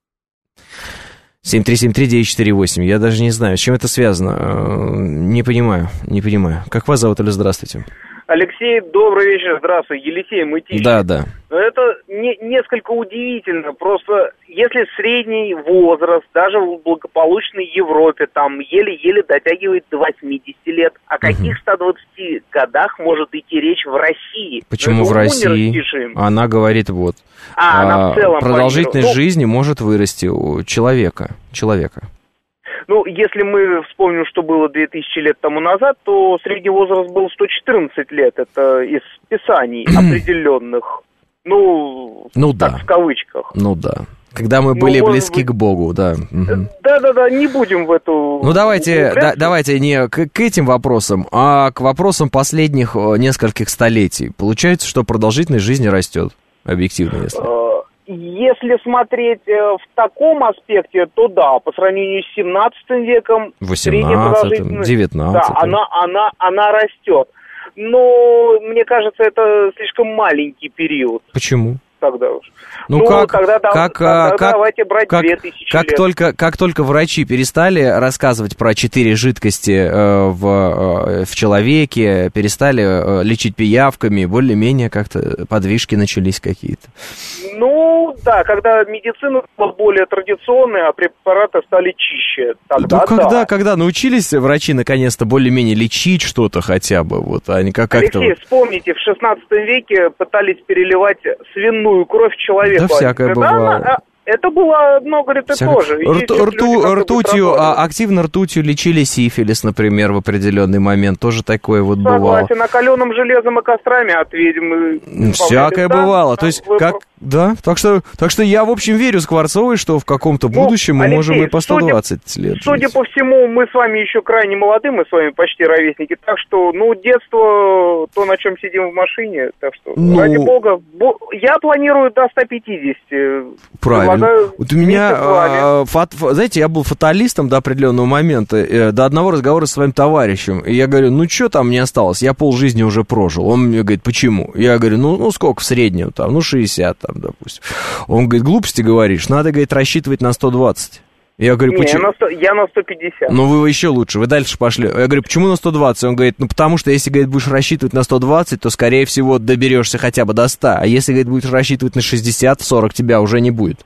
S2: семь три семь три девять четыре восемь. Я даже не знаю, с чем это связано. Э, не понимаю, не понимаю. Как вас зовут, или здравствуйте?
S9: Алексей, добрый вечер, здравствуй, Елисей Мытищев.
S2: Да, да.
S9: Это не, несколько удивительно, просто если средний возраст, даже в благополучной Европе, там еле-еле дотягивает до восьмидесяти лет, о каких угу. ста двадцати годах может идти речь в России?
S2: Почему в России? Она говорит вот,
S9: а, она в целом
S2: продолжительность жизни может вырасти у человека, человека.
S9: Ну, если мы вспомним, что было две тысячи лет тому назад, то средний возраст был сто четырнадцать лет. Это из писаний определенных. Ну,
S2: ну
S9: так,
S2: да.
S9: в кавычках.
S2: Ну да. Когда мы ну, были близки быть... к Богу, да.
S9: Да-да-да, не будем в эту...
S2: Ну, давайте, да, давайте не к, к этим вопросам, а к вопросам последних нескольких столетий. Получается, что продолжительность жизни растет, объективно, если...
S9: Если смотреть в таком аспекте, то да, по сравнению с семнадцатым веком,
S2: восемнадцатым, девятнадцатым,
S9: да, она, она, она растет. Но мне кажется, это слишком маленький период.
S2: Почему?
S9: Тогда уж.
S2: Ну,
S9: ну
S2: как,
S9: тогда,
S2: как,
S9: тогда
S2: как,
S9: давайте брать
S2: как,
S9: две тысячи
S2: как
S9: лет.
S2: Только, как только врачи перестали рассказывать про четыре жидкости э, в, э, в человеке, перестали э, лечить пиявками, более-менее как-то подвижки начались какие-то.
S9: Ну, да, когда медицина была более традиционная, а препараты стали чище. Тогда,
S2: ну, когда,
S9: да.
S2: когда научились врачи наконец-то более-менее лечить что-то хотя бы, вот, а не как- как-то...
S9: Алексей, вспомните, в шестнадцатом веке пытались переливать свиную кровь человеку.
S2: Да, всякое бывало.
S9: Да, это было, ну, говорит, это
S2: Всяко...
S9: тоже.
S2: Рту, рту, ртутью, а, активно ртутью лечили сифилис, например, в определенный момент. Тоже такое вот
S9: Согласен,
S2: бывало.
S9: Согласен, накаленным железом и кострами от ведьм.
S2: Всякое бывало. То есть, как... Да, так что, так что я, в общем, верю Скворцовой, что в каком-то ну, будущем мы Алексей, можем и по сто двадцать
S9: судя,
S2: лет
S9: Судя
S2: жить.
S9: по всему, мы с вами еще крайне молоды, мы с вами почти ровесники, так что, ну, детство, то, на чем сидим в машине, так что, ну, ради бога, бо... я планирую до ста пятидесяти.
S2: Правильно,
S6: Надо
S2: вот у меня, а, фат, знаете, я был фаталистом до определенного момента, э, до одного разговора с своим товарищем. И я говорю, ну что там мне осталось? Я полжизни уже прожил. Он мне говорит, почему? Я говорю, ну, ну сколько в среднем там? Ну, шестьдесят там, допустим. Он говорит, глупости говоришь, надо, говорит, рассчитывать на сто двадцать. Я говорю,
S9: не,
S2: почему?
S9: Я на, сто, я на сто пятьдесят.
S2: Ну, вы еще лучше, вы дальше пошли. Я говорю, почему на сто двадцать? Он говорит, ну, потому что если, говорит, будешь рассчитывать на сто двадцать, то, скорее всего, доберешься хотя бы до ста. А если, говорит, будешь рассчитывать на шестьдесят, сорок, тебя уже не будет.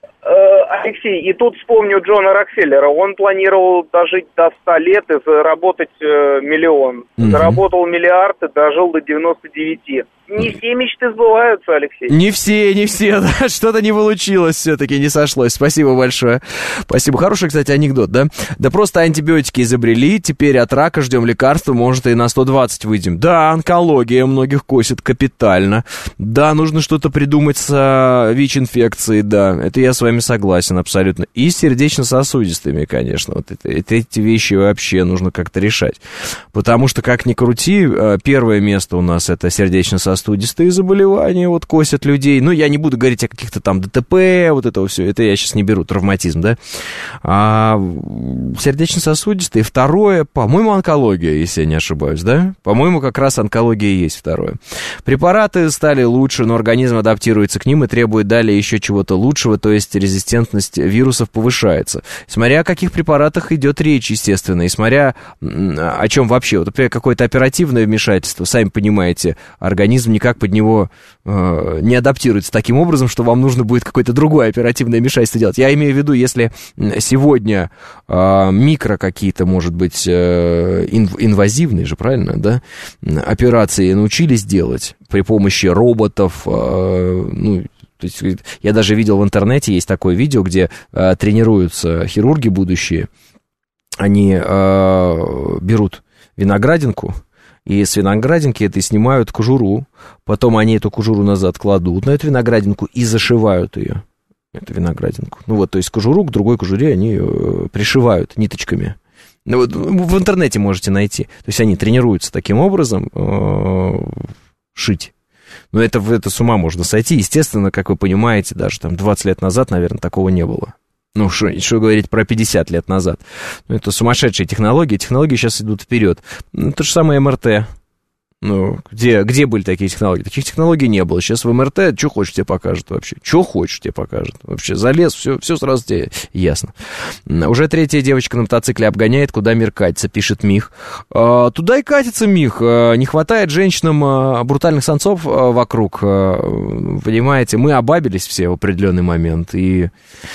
S9: Алексей, и тут вспомню Джона Рокфеллера. Он планировал дожить до ста лет и заработать э, миллион. Mm-hmm. Заработал миллиард и дожил до девяноста девяти. Не все мечты сбываются, Алексей.
S2: Не все, не все, да. Что-то не получилось все-таки, не сошлось. Спасибо большое. Спасибо. Хороший, кстати, анекдот, да? Да просто антибиотики изобрели, теперь от рака ждем лекарства, может, и на сто двадцать выйдем. Да, онкология многих косит капитально. Да, нужно что-то придумать с ВИЧ-инфекцией, да. Это я с вами согласен абсолютно. И с сердечно-сосудистыми, конечно. Вот это, это, эти вещи вообще нужно как-то решать. Потому что, как ни крути, первое место у нас это сердечно-сосудистые заболевания, вот косят людей. Ну, я не буду говорить о каких-то там ДТП, вот этого все, это я сейчас не беру, травматизм, да. А сердечно-сосудистые. Второе, по-моему, онкология, если я не ошибаюсь, да. По-моему, как раз онкология и есть второе. Препараты стали лучше, но организм адаптируется к ним и требует далее еще чего-то лучшего, то есть резистентность вирусов повышается. Смотря о каких препаратах идет речь, естественно, и смотря о чем вообще. Вот, например, какое-то оперативное вмешательство, сами понимаете, организм никак под него э, не адаптируется таким образом, что вам нужно будет какое-то другое оперативное вмешательство делать. Я имею в виду, если сегодня э, микро какие-то, может быть, э, инв- инвазивные же, правильно, да, операции научились делать при помощи роботов, э, ну, то есть я даже видел в интернете, есть такое видео, где э, тренируются хирурги будущие, они э, берут виноградинку, и с виноградинки этой снимают кожуру, потом они эту кожуру назад кладут на эту виноградинку и зашивают ее, эту виноградинку. Ну вот, то есть кожуру к другой кожуре они ее пришивают ниточками. Ну, вот, в интернете можете найти. То есть они тренируются таким образом э, шить. Но это, это с ума можно сойти. Естественно, как вы понимаете, даже там двадцать лет назад, наверное, такого не было. Ну, что, что говорить про пятьдесят лет назад. Ну, это сумасшедшие технологии. Технологии сейчас идут вперед. Ну, то же самое эм эр тэ. Ну, где, где были такие технологии? Таких технологий не было. Сейчас в эм эр тэ что хочешь тебе покажет вообще. Что хочешь тебе покажет. Вообще залез, все, все сразу тебе ясно. Уже третья девочка на мотоцикле обгоняет, куда мир катится, пишет Мих. А, туда и катится Мих. А, не хватает женщинам а, брутальных самцов а, вокруг. А, понимаете, мы обабились все в определенный момент. И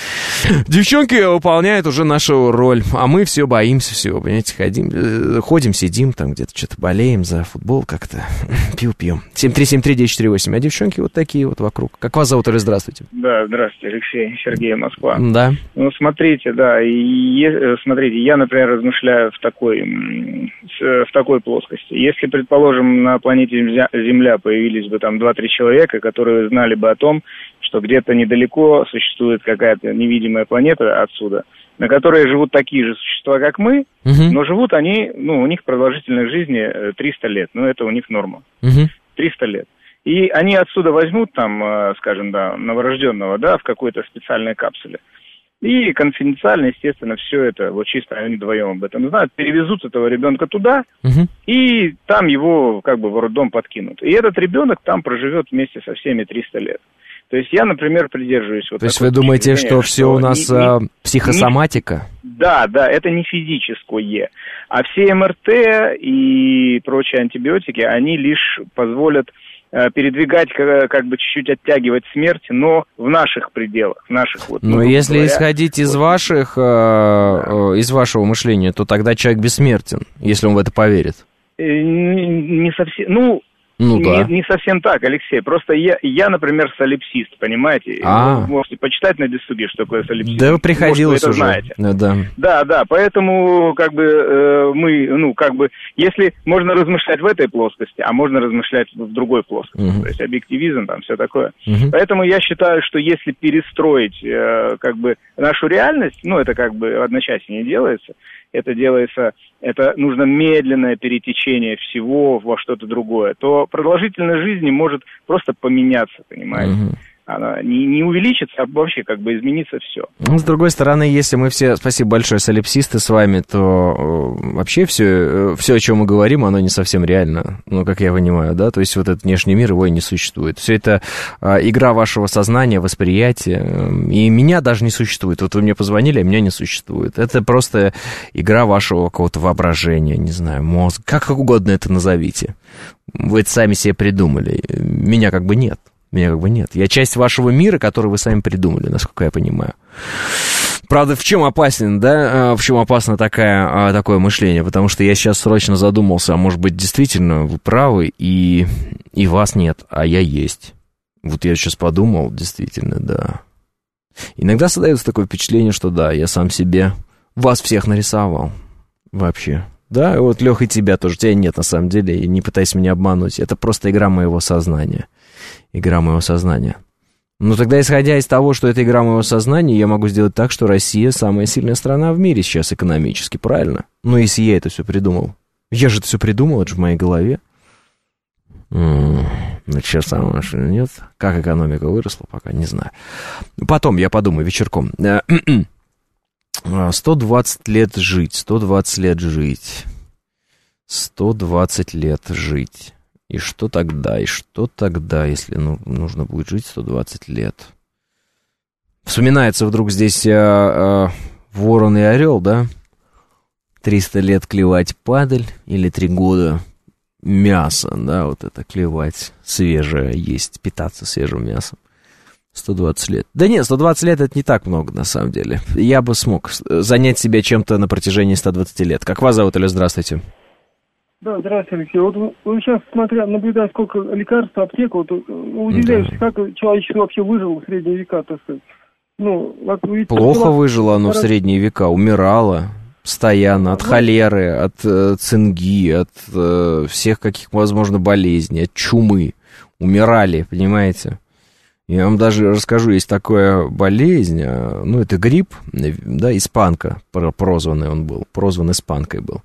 S2: девчонки выполняют уже нашу роль. А мы все боимся всего. Понимаете, ходим, ходим, сидим, там где-то что-то болеем за футбол. Как-то пью-пью. семь три семь три девять четыре восемь. А девчонки вот такие вот вокруг. Как вас зовут, или здравствуйте?
S10: Да, здравствуйте, Алексей, Сергей, Москва.
S2: Да.
S10: Ну, смотрите, да, и, смотрите, я, например, размышляю в такой, в такой плоскости. Если, предположим, на планете Земля появились бы там два-три человека, которые знали бы о том, что где-то недалеко существует какая-то невидимая планета отсюда, на которой живут такие же существа, как мы, uh-huh. но живут они, ну, у них продолжительность жизни триста лет, ну, это у них норма, uh-huh. триста лет. И они отсюда возьмут там, скажем, да, новорожденного, да, в какой-то специальной капсуле. И конфиденциально, естественно, все это, вот чисто они вдвоем об этом знают, перевезут этого ребенка туда, uh-huh. и там его как бы в роддом подкинут. И этот ребенок там проживет вместе со всеми триста лет. То есть я, например, придерживаюсь вот.
S2: То есть вы думаете, что все что у нас не, а, психосоматика?
S10: Не, да, да, это не физическое. А все эм эр тэ и прочие антибиотики, они лишь позволят а, передвигать, как, как бы чуть-чуть оттягивать смерть, но в наших пределах, в наших вот.
S2: Но если говоря, исходить из вот, ваших, а, да. из вашего мышления, то тогда человек бессмертен, если он в это поверит.
S10: Не, не совсем, ну.
S2: Ну, да.
S10: не, не совсем так, Алексей. Просто я, я, например, солипсист, понимаете?
S2: А.
S10: Вы можете почитать на досуге, что такое солипсист.
S2: Да, приходилось
S10: Может, вы это
S2: уже.
S10: Знаете.
S2: Да, да.
S10: Да, да, поэтому как бы э, мы, ну, как бы, если можно размышлять в этой плоскости, а можно размышлять в другой плоскости, uh-huh. то есть объективизм, там, все такое. Uh-huh. Поэтому я считаю, что если перестроить, э, как бы, нашу реальность, ну, это как бы в одночасье не делается, это делается, это нужно медленное перетечение всего во что-то другое, то продолжительность жизни может просто поменяться, понимаете? Uh-huh. Она не, не увеличится, а вообще как бы изменится все.
S2: Ну, с другой стороны, если мы все, спасибо большое, солипсисты с вами, то вообще все, все, о чем мы говорим, оно не совсем реально, ну, как я понимаю, да, то есть вот этот внешний мир, его и не существует. Все это а, игра вашего сознания, восприятия, и меня даже не существует. Вот вы мне позвонили, а меня не существует. Это просто игра вашего какого-то воображения, не знаю, мозга, как угодно это назовите. Вы это сами себе придумали, меня как бы нет. Меня как бы нет. Я часть вашего мира, который вы сами придумали, насколько я понимаю. Правда, в чем опасен, да, в чем опасно такая, такое мышление? Потому что я сейчас срочно задумался, а может быть, действительно, вы правы, и, и вас нет, а я есть. Вот я сейчас подумал, действительно, да. Иногда создается такое впечатление, что да, я сам себе вас всех нарисовал. Вообще. Да, вот, Леха, и тебя тоже. Тебя нет, на самом деле, и не пытайся меня обмануть. Это просто игра моего сознания. Игра моего сознания. Ну, тогда, исходя из того, что это игра моего сознания, я могу сделать так, что Россия самая сильная страна в мире сейчас экономически, правильно? Ну, если я это все придумал. Я же это все придумал, это же в моей голове. М-м, ну, сейчас самое, что нет. Как экономика выросла, пока не знаю. Потом, я подумаю, вечерком. сто двадцать лет жить, сто двадцать лет жить. сто двадцать лет жить. И что тогда, и что тогда, если ну, нужно будет жить сто двадцать лет? Вспоминается вдруг здесь а, а, ворон и орел, да? триста лет клевать падаль, или три года мясо, да, вот это клевать свежее, есть, питаться свежим мясом. сто двадцать лет. Да нет, сто двадцать лет это не так много, на самом деле. Я бы смог занять себя чем-то на протяжении ста двадцати лет. Как вас зовут, или здравствуйте?
S6: Да, здравствуйте, Алексей. Вот вы сейчас, смотря, наблюдая, сколько лекарств, аптек, вот удивляюсь, да. Как человечество вообще выжило в средние века, так сказать. Ну, ведь
S2: плохо выжило оно в средние века, умирало постоянно от холеры, от э, цинги, от э, всех каких возможно болезней, от чумы. Умирали, понимаете? Я вам даже расскажу, есть такая болезнь, ну, это грипп, да, испанка, прозванный он был, прозван испанкой был.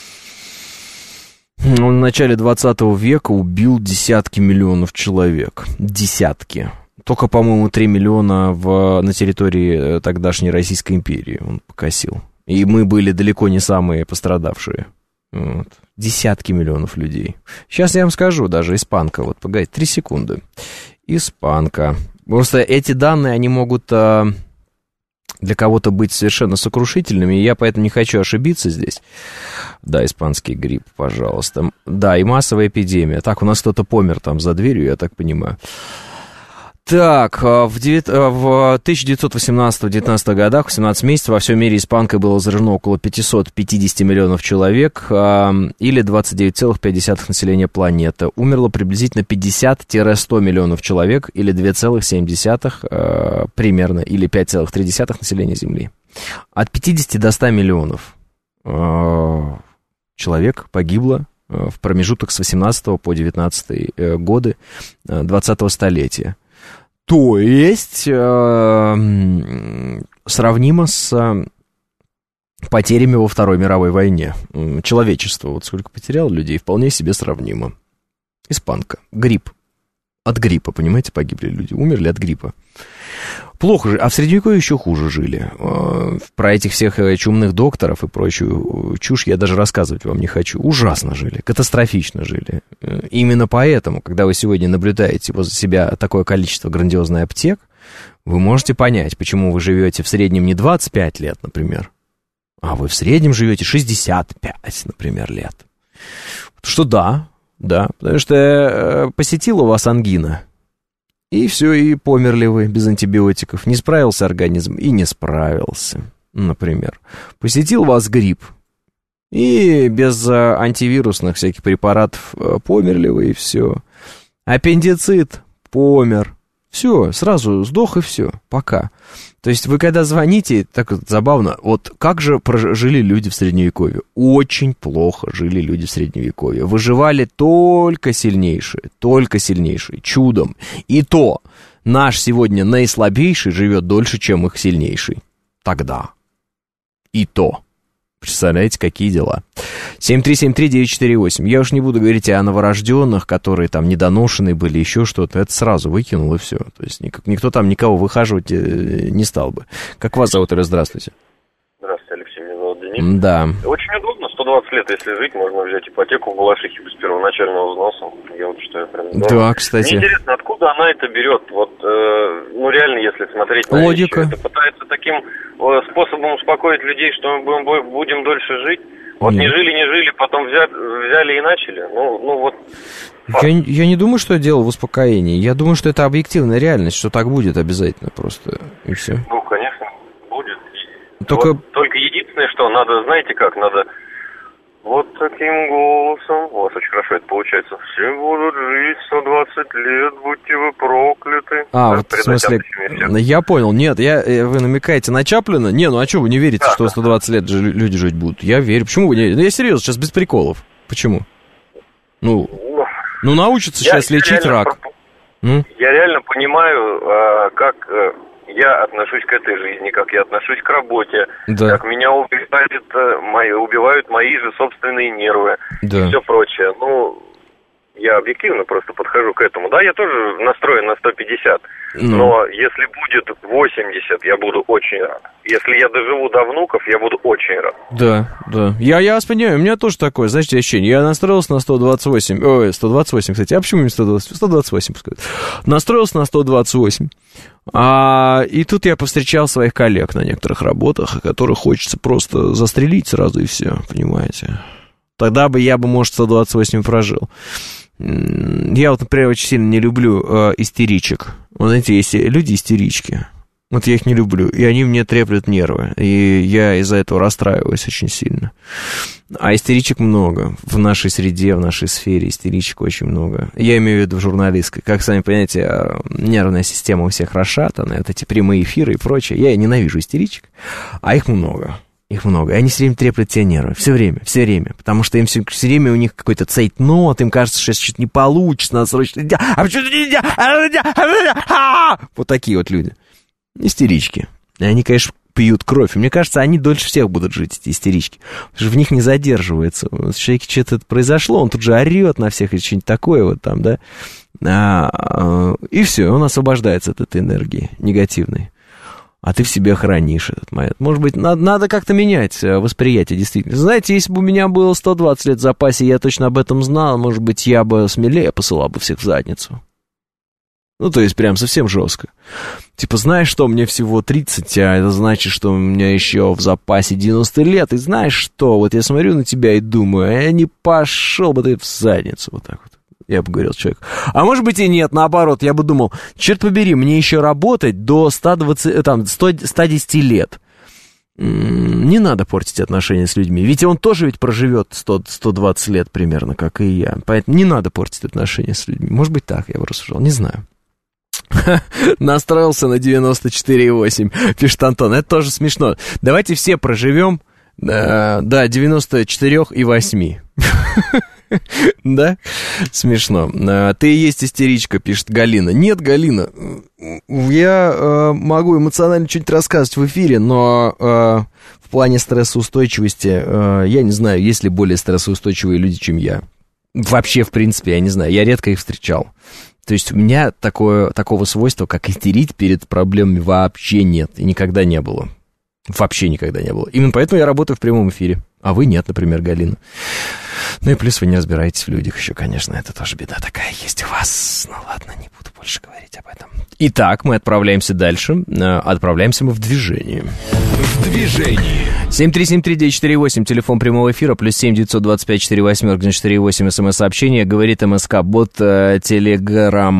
S2: Он в начале двадцатого века убил десятки миллионов человек. Десятки. Только, по-моему, три миллиона в, на территории тогдашней Российской империи он покосил. И мы были далеко не самые пострадавшие. Вот. Десятки миллионов людей. Сейчас я вам скажу, даже испанка, вот, погодите, три секунды. Испанка. Просто эти данные, они могут а, для кого-то быть совершенно сокрушительными, и я поэтому не хочу ошибиться здесь. Да, испанский грипп, пожалуйста. Да, и массовая эпидемия. Так, у нас кто-то помер там за дверью, я так понимаю. Так, в тысяча девятьсот восемнадцатом — девятнадцатом годах, восемнадцать месяцев, во всем мире испанкой было заражено около пятьсот пятьдесят миллионов человек, или двадцать девять целых пять десятых населения планеты. Умерло приблизительно пятьдесят — сто миллионов человек, или два целых семь десятых примерно, или пять целых три десятых населения Земли. От пятидесяти до ста миллионов человек погибло в промежуток с восемнадцатого по девятнадцатый годы двадцатого столетия. То есть э, сравнимо с э, потерями во Второй мировой войне. Человечество, вот сколько потеряло людей, вполне себе сравнимо. Испанка. Грипп. От гриппа, понимаете, погибли люди. Умерли от гриппа. Плохо же, а в Средневековье еще хуже жили. Про этих всех чумных докторов и прочую чушь я даже рассказывать вам не хочу. Ужасно жили, катастрофично жили. Именно поэтому, когда вы сегодня наблюдаете возле себя такое количество грандиозных аптек, вы можете понять, почему вы живете в среднем не двадцать пять лет, например, а вы в среднем живете шестьдесят пять, например, лет. Что да, да, потому что посетила вас ангина. И все, и померли вы без антибиотиков. Не справился организм и не справился, например. Посетил вас грипп, и без антивирусных всяких препаратов померли вы, и все. Аппендицит, помер. Все, сразу сдох, и все, пока. То есть вы когда звоните, так забавно, вот как же жили люди в Средневековье? Очень плохо жили люди в Средневековье. Выживали только сильнейшие, только сильнейшие, чудом. И то наш сегодня наислабейший живет дольше, чем их сильнейший. Тогда. И то. Представляете, какие дела. семь три семь три девять четыре восемь. Я уж не буду говорить о новорожденных, которые там недоношенные были, еще что-то. Это сразу выкинул, и все. То есть никак, никто там никого выхаживать не стал бы. Как вас зовут, Ира? Здравствуйте.
S11: Здравствуйте, Алексей. Меня зовут Денис.
S2: Да.
S11: Очень удобно. сто двадцать лет, если жить, можно взять ипотеку в Балашихе без первоначального взноса. Я вот считаю, прям здорово.
S2: Да, кстати.
S11: Мне интересно, откуда она это берет? Вот, э, ну, реально, если смотреть на
S2: логика.
S11: вещи, это пытается таким э, способом успокоить людей, что мы будем, будем дольше жить. Вот Нет. не жили, не жили, потом взяли, взяли и начали. Ну, ну вот.
S2: Я, я не думаю, что я делал в успокоении. Я думаю, что это объективная реальность, что так будет обязательно просто. И все.
S11: Ну, конечно, будет.
S2: Только...
S11: Вот, только единственное, что надо, знаете как, надо вот таким голосом, у вас очень хорошо это получается, все будут жить сто двадцать лет, будьте вы прокляты.
S2: А, вот в смысле, я понял, нет, я, вы намекаете на Чаплина? Не, ну а что вы не верите, да, что сто двадцать лет же люди жить будут? Я верю, почему вы не верите? Ну я серьезно, сейчас без приколов, почему? Ну, ну научатся я сейчас лечить рак.
S11: Про... Ну? Я реально понимаю, как... я отношусь к этой жизни, как я отношусь к работе, да. как меня убивают мои, убивают мои же собственные нервы да. и все прочее. Ну, я объективно просто подхожу к этому. Да, я тоже настроен на сто пятьдесят, ну. но если будет восемьдесят, я буду очень рад. Если я доживу до внуков, я буду очень рад.
S2: Да, да. Я, я вас понимаю, у меня тоже такое, знаете, ощущение. Я настроился на сто двадцать восемь. Ой, сто двадцать восемь, кстати. А почему не сто двадцать? сто двадцать восемь, пускай. Настроился на сто двадцать восемь. А, и тут я повстречал своих коллег на некоторых работах, которых хочется просто застрелить сразу и все, понимаете. Тогда бы я бы, может, сто двадцать восемь прожил. Я вот, например, очень сильно не люблю э, истеричек. Вот знаете, есть люди истерички. Вот я их не люблю, и они мне треплют нервы. И я из-за этого расстраиваюсь очень сильно. А истеричек много. В нашей среде, в нашей сфере истеричек очень много. Я имею в виду в журналистской. Как сами понимаете, нервная система у всех расшатана, вот эти прямые эфиры и прочее. Я ненавижу истеричек, а их много. Их много, и они все время треплют тебе нервы, все время, все время, потому что им все, все время у них какой-то цейтнот, им кажется, что сейчас что-то не получится, надо срочно... А почему нельзя? Вот такие вот люди. Истерички. И они, конечно, пьют кровь. И мне кажется, они дольше всех будут жить, эти истерички. Потому что в них не задерживается. У человека что-то произошло, он тут же орет на всех или что-нибудь такое вот там, да. А, а, и все, он освобождается от этой энергии негативной. А ты в себе хранишь этот момент. Может быть, надо, надо как-то менять восприятие, действительно. Знаете, если бы у меня было сто двадцать лет в запасе, я точно об этом знал, может быть, я бы смелее посылал бы всех в задницу. Ну, то есть, прям совсем жестко. Типа, знаешь что, мне всего тридцать, а это значит, что у меня еще в запасе девяносто лет. И знаешь что, вот я смотрю на тебя и думаю, я не пошел бы ты в задницу. Вот так вот. Я бы говорил человеку. А может быть и нет, наоборот, я бы думал, черт побери, мне еще работать до ста двадцати, там, ста десяти лет. Не надо портить отношения с людьми, ведь он тоже ведь проживет сто, сто двадцать лет примерно, как и я. Поэтому не надо портить отношения с людьми. Может быть так, я бы рассуждал, не знаю. Настроился на девяносто четыре и восемь, пишет Антон, это тоже смешно. Давайте все проживем до девяносто четыре и восемь. Да? Смешно. Ты и есть истеричка, пишет Галина. Нет, Галина, я э, могу эмоционально что-нибудь рассказывать в эфире, но э, в плане стрессоустойчивости э, я не знаю, есть ли более стрессоустойчивые люди, чем я. Вообще, в принципе, я не знаю, я редко их встречал. То есть у меня такое, такого свойства, как истерить перед проблемами, вообще нет и никогда не было. Вообще никогда не было. Именно поэтому я работаю в прямом эфире. А вы нет, например, Галина. Ну и плюс вы не разбираетесь в людях еще, конечно. Это тоже беда такая есть у вас. Ну ладно, не буду больше говорить об этом. Итак, мы отправляемся дальше. Отправляемся мы в движение.
S1: В движении.
S2: семь три семь три девять четыре восемь, телефон прямого эфира, плюс семь девятьсот двадцать пять четыре восемь четыре восемь, смс-сообщение, говорит МСК-бот, Телеграм.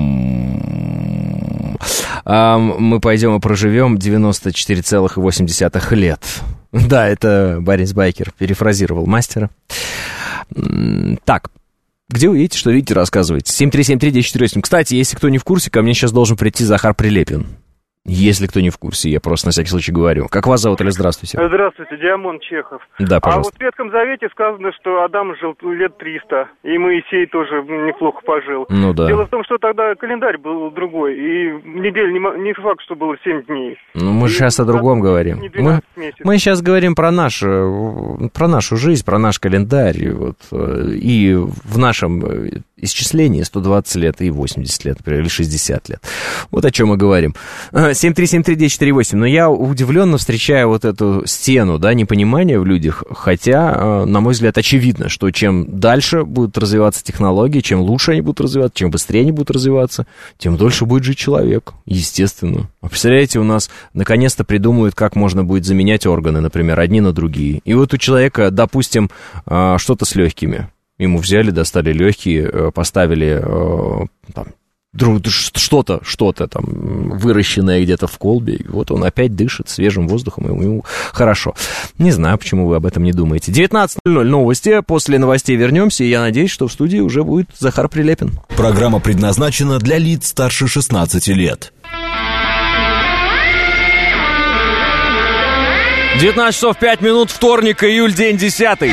S2: Мы пойдем и проживем девяносто четыре целых восемь десятых лет. Да, это Борис Байкер перефразировал мастера. Так, где вы видите, что видите, рассказывайте. семь три семь три девять четыре восемь. Кстати, если кто не в курсе, ко мне сейчас должен прийти Захар Прилепин. Если кто не в курсе, я просто на всякий случай говорю. Как вас зовут или здравствуйте?
S12: Здравствуйте, Диамон Чехов.
S2: Да, пожалуйста.
S12: А вот в Ветхом Завете сказано, что Адам жил лет триста, и Моисей тоже неплохо пожил.
S2: Ну да.
S12: Дело в том, что тогда календарь был другой, и неделя не, не факт, что было семь дней.
S2: Ну мы же сейчас о другом говорим. Мы, мы сейчас говорим про нашу, про нашу жизнь, про наш календарь. Вот, и в нашем исчислении сто двадцать лет и восемьдесят лет, например, или шестьдесят лет. Вот о чем мы говорим. семь три семь три девять четыре восемь. Но я удивленно встречаю вот эту стену, да, непонимания в людях, хотя, на мой взгляд, очевидно, что чем дальше будут развиваться технологии, чем лучше они будут развиваться, чем быстрее они будут развиваться, тем дольше будет жить человек, естественно. А представляете, у нас наконец-то придумают, как можно будет заменять органы, например, одни на другие. И вот у человека, допустим, что-то с легкими. Ему взяли, достали легкие, поставили там, что-то, что-то там выращенное где-то в колбе, и вот он опять дышит свежим воздухом, и ему хорошо. Не знаю, почему вы об этом не думаете. девятнадцать ноль ноль новости, после новостей вернемся, и я надеюсь, что в студии уже будет Захар Прилепин.
S1: Программа предназначена для лиц старше шестнадцати лет.
S2: девятнадцать часов пять минут, вторник, июль, день десятый.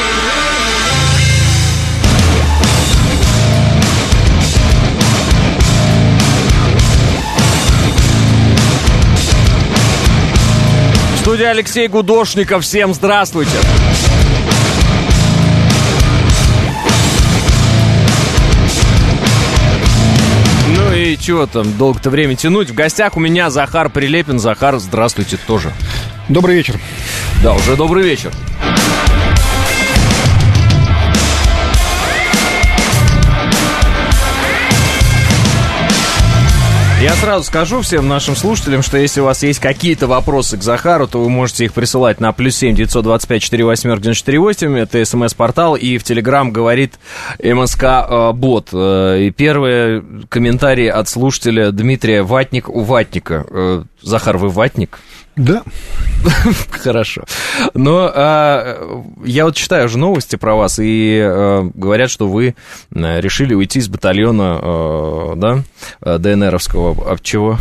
S2: Студия Алексей Гудошников. Всем здравствуйте. Ну и чего там долго-то время тянуть? В гостях у меня Захар Прилепин. Захар, здравствуйте тоже.
S13: Добрый вечер.
S2: Да, уже добрый вечер. Я сразу скажу всем нашим слушателям, что если у вас есть какие-то вопросы к Захару, то вы можете их присылать на плюс семь девятьсот двадцать пять четыре восемь девять четыре восемь. Это смс-портал, и в Телеграм говорит МСК-бот. И первый комментарий от слушателя Дмитрия: Ватник у ватника. Захар, вы ватник?
S13: Да.
S2: Хорошо. Но а, я вот читаю уже новости про вас, и а, говорят, что вы решили уйти из батальона, а, да, ДНРовского. От чего?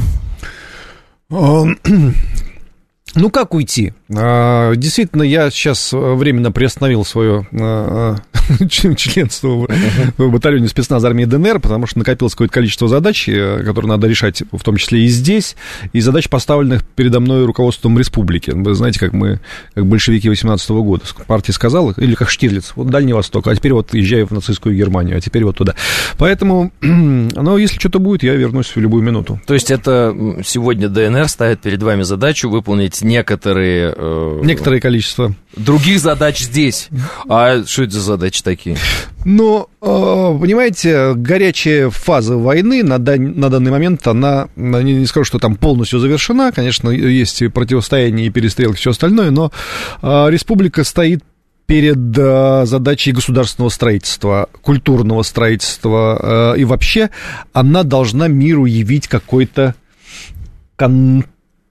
S13: Ну, как уйти? Действительно, я сейчас временно приостановил свое членство в батальоне спецназа армии ДНР, потому что накопилось какое-то количество задач, которые надо решать, в том числе и здесь, и задач, поставленных передо мной руководством республики. Вы знаете, как мы, как большевики восемнадцатого года, партия сказала, или как Штирлиц, вот Дальний Восток, а теперь вот езжаю в нацистскую Германию, а теперь вот туда. Поэтому, ну, если что-то будет, я вернусь в любую минуту.
S2: То есть это сегодня ДНР ставит перед вами задачу выполнить некоторые... Э,
S13: Некоторое количество
S2: других задач здесь. А что это за задачи такие?
S13: Ну, э, понимаете, горячая фаза войны на, дан, на данный момент, она, не, не скажу, что там полностью завершена, конечно, есть и противостояние, и перестрелки, все остальное, но э, республика стоит перед э, задачей государственного строительства, культурного строительства, э, и вообще она должна миру явить какой-то контекст,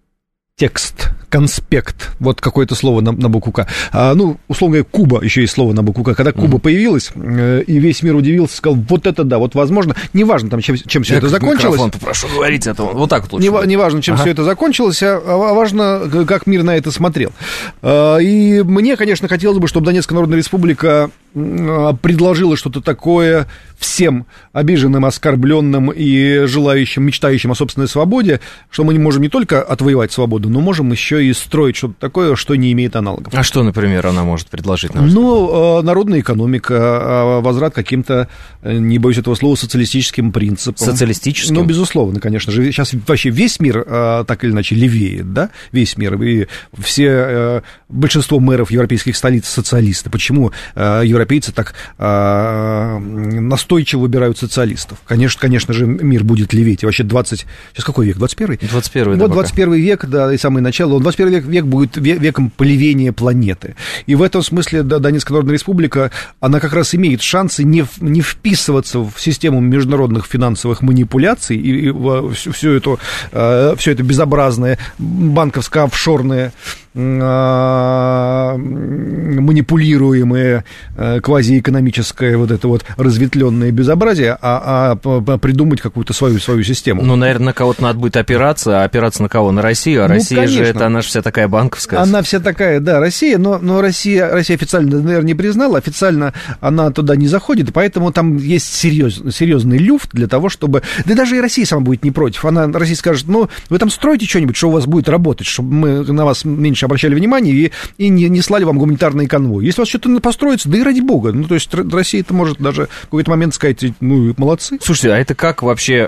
S13: конспект, вот какое-то слово на, на букву К. А, ну, условно говоря, Куба, еще есть слово на букву К. Когда Куба mm-hmm. появилась, э, и весь мир удивился, сказал, вот это да, вот возможно, неважно, там, чем, чем все
S2: Я
S13: это закончилось.
S2: Микрофон попрошу говорить это, вот так вот лучше.
S13: Не, неважно, чем ага. все это закончилось, а, а важно, как мир на это смотрел. А, и мне, конечно, хотелось бы, чтобы Донецкая Народная Республика предложила что-то такое всем обиженным, оскорбленным и желающим, мечтающим о собственной свободе, что мы не можем не только отвоевать свободу, но можем еще и строить что-то такое, что не имеет аналогов.
S2: А что, например, она может предложить нам?
S13: Ну, народная экономика, возврат к каким-то, не боюсь этого слова, социалистическим принципам.
S2: Социалистическим?
S13: Ну, безусловно, конечно же. Сейчас вообще весь мир так или иначе левеет, да? Весь мир. И все, большинство мэров европейских столиц социалисты. Почему европейцы так настойчиво выбирают социалистов? Конечно, конечно же, мир будет леветь. И вообще двадцать... Сейчас какой век? двадцать первый?
S2: двадцать первый,
S13: вот
S2: да,
S13: двадцать первый век, да, и самое начало. двадцать первый век, век будет веком полевения планеты. И в этом смысле да, Донецкая Народная Республика, она как раз имеет шансы не, не вписываться в систему международных финансовых манипуляций и, и все, это, все это безобразное банковско-офшорное манипулируемое квазиэкономическое вот это вот разветвленное безобразие, а, а придумать какую-то свою, свою систему.
S2: Ну, наверное, на кого-то надо будет опираться, а опираться на кого? На Россию, а ну, Россия конечно. же, это она же вся такая банковская.
S13: Она вся такая, да, Россия, но, но Россия, Россия официально, наверное, не признала, официально она туда не заходит, поэтому там есть серьез, серьезный люфт для того, чтобы... Да даже и Россия сама будет не против. Она, Россия скажет, ну, вы там строите что-нибудь, что у вас будет работать, чтобы мы на вас меньше обращали внимание и, и не, не слали вам гуманитарные конвои. Если у вас что-то построится, да и ради бога. Ну, то есть Россия это может даже в какой-то момент сказать, ну, молодцы.
S2: Слушайте, а это как вообще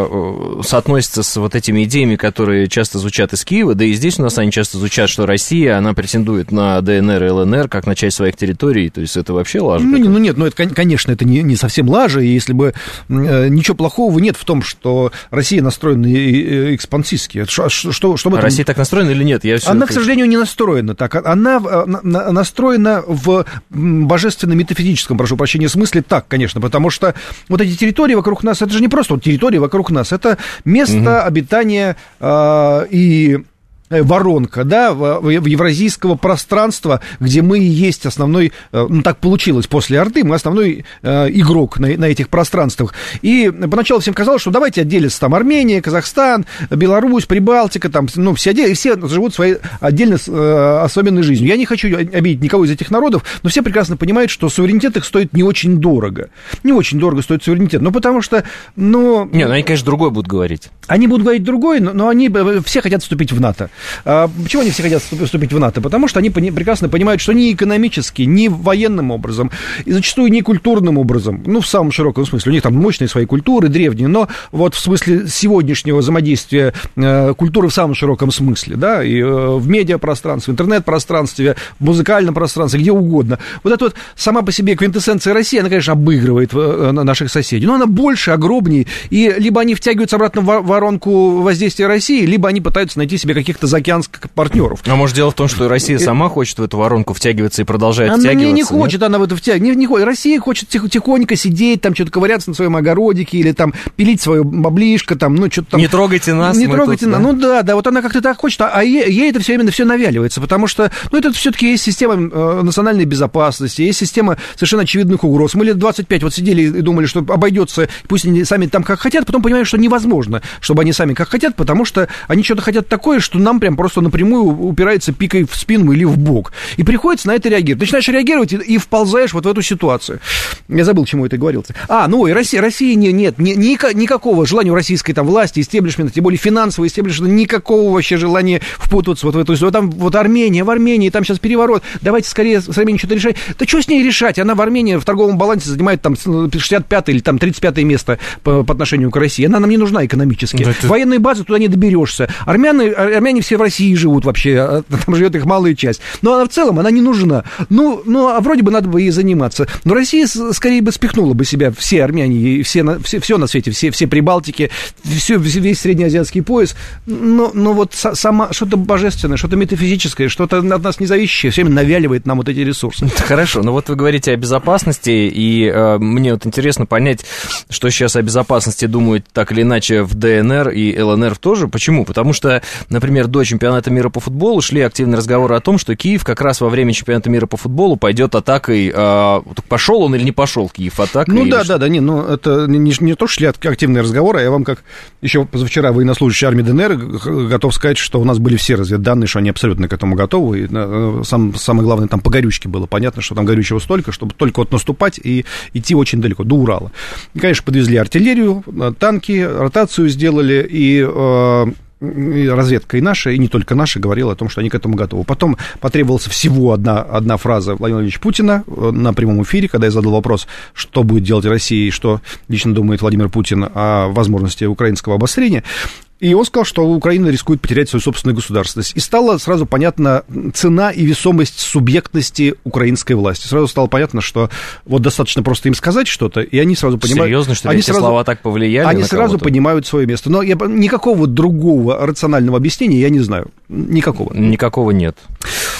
S2: э, соотносится с вот этими идеями, которые часто звучат из Киева, да и здесь у нас они часто звучат, что Россия, она претендует на ДНР и ЛНР как на часть своих территорий, то есть это вообще лажа?
S13: Ну, ну нет, ну это, конечно, это не, не совсем лажа, и если бы э, ничего плохого нет в том, что Россия настроена экспансистски. Что, что, что
S2: а этом... Россия так настроена или нет? Я
S13: Она, к сожалению, не настроена так. Она настроена в божественно-метафизическом, прошу прощения, смысле так, конечно, потому что вот эти территории вокруг нас, это же не просто вот территории вокруг нас, это место угу. обитания э, и... воронка, да, в евразийского пространства, где мы и есть основной, ну, так получилось после Орды, мы основной э, игрок на, на этих пространствах. И поначалу всем казалось, что давайте отделятся там Армения, Казахстан, Беларусь, Прибалтика, там, ну, все, отдельно, все живут своей отдельно э, особенной жизнью. Я не хочу обидеть никого из этих народов, но все прекрасно понимают, что суверенитет их стоит не очень дорого. Не очень дорого стоит суверенитет, ну, потому что, ну...
S2: Не, ну, они, конечно, другой будут говорить.
S13: Они будут говорить другой, но, но они все хотят вступить в НАТО. Почему они все хотят вступить в НАТО? Потому что они прекрасно понимают, что ни экономически, ни военным образом, и зачастую ни культурным образом, ну, в самом широком смысле, у них там мощные свои культуры, древние, но вот в смысле сегодняшнего взаимодействия культуры в самом широком смысле, да, и в медиапространстве, в интернет-пространстве, в музыкальном пространстве, где угодно. Вот эта вот сама по себе квинтэссенция России, она, конечно, обыгрывает наших соседей, но она больше, огромнее, и либо они втягиваются обратно в воронку воздействия России, либо они пытаются найти себе каких-то заокеанских партнеров.
S2: А может, дело в том, что Россия сама хочет в эту воронку втягиваться и продолжает
S13: она
S2: втягиваться?
S13: Не, не хочет нет? она в это втягиваться. Не, не хочет. Россия хочет тих, тихонько сидеть, там что-то ковыряться на своем огородике или там пилить свое баблишко, там, ну, что-то там...
S2: Не трогайте нас.
S13: Не трогайте нас. Да? Ну, да, да, вот она как-то так хочет, а ей, ей это все именно все навяливается, потому что, ну, это все-таки есть система э, национальной безопасности, есть система совершенно очевидных угроз. Мы лет двадцать пять вот сидели и думали, что обойдется, пусть они сами там как хотят, потом понимаем, что невозможно, чтобы они сами как хотят, потому что они что-то хотят такое, что нам прям просто напрямую упирается пикой в спину или в бок. И приходится на это реагировать. Начинаешь реагировать и, и вползаешь вот в эту ситуацию. Я забыл, чему это говорил. А, ну, и Россия, России не, нет ни, ни, никакого желания у российской там власти, истеблишмента, тем более финансового истеблишмента, никакого вообще желания впутываться вот в эту историю. Там вот Армения, в Армении, там сейчас переворот, давайте скорее с Арменией что-то решать. Да что с ней решать? Она в Армении в торговом балансе занимает там шестьдесят пятое или там тридцать пятое место по, по отношению к России. Она нам не нужна экономически. Да, ты... Военные базы туда не доберешься. Армяне, армяне все в России живут вообще, там живет их малая часть. Но она в целом, она не нужна. Ну, ну, а вроде бы надо бы ей заниматься. Но Россия скорее бы спихнула бы себя, все армяне, и все, все, все на свете, все, все Прибалтики, все, весь среднеазиатский пояс. Но, но вот сама, что-то божественное, что-то метафизическое, что-то от нас независящее все время навяливает нам вот эти ресурсы.
S2: Хорошо, но вот вы говорите о безопасности, и э, мне вот интересно понять, что сейчас о безопасности думают так или иначе в ДНР и ЛНР тоже. Почему? Потому что, например, до чемпионата мира по футболу шли активные разговоры о том, что Киев как раз во время чемпионата мира по футболу пойдет атакой. Э, пошел он или не пошел Киев атакой?
S13: Ну да, да, да, не, ну это не, не то, что шли активные разговоры, а я вам, как еще позавчера военнослужащий армии ДНР, готов сказать, что у нас были все разведданные, что они абсолютно к этому готовы. И, э, сам, самое главное, там по горючке было понятно, что там горючего столько, чтобы только вот наступать и идти очень далеко, до Урала. И, конечно, подвезли артиллерию, танки, ротацию сделали, и... Э, И разведка и наша, и не только наша, говорила о том, что они к этому готовы. Потом потребовалась всего одна, одна фраза Владимира Владимировича Путина на прямом эфире, когда я задал вопрос, что будет делать Россия и что лично думает Владимир Путин о возможности украинского обострения. И он сказал, что Украина рискует потерять свою собственную государственность. И стала сразу понятна цена и весомость субъектности украинской власти. Сразу стало понятно, что вот достаточно просто им сказать что-то, и они сразу понимают...
S2: Серьезно, что
S13: они
S2: эти
S13: сразу,
S2: слова так повлияли
S13: Они
S2: на
S13: сразу
S2: кого-то?
S13: понимают свое место. Но я, никакого другого рационального объяснения я не знаю. Никакого.
S2: Никакого нет.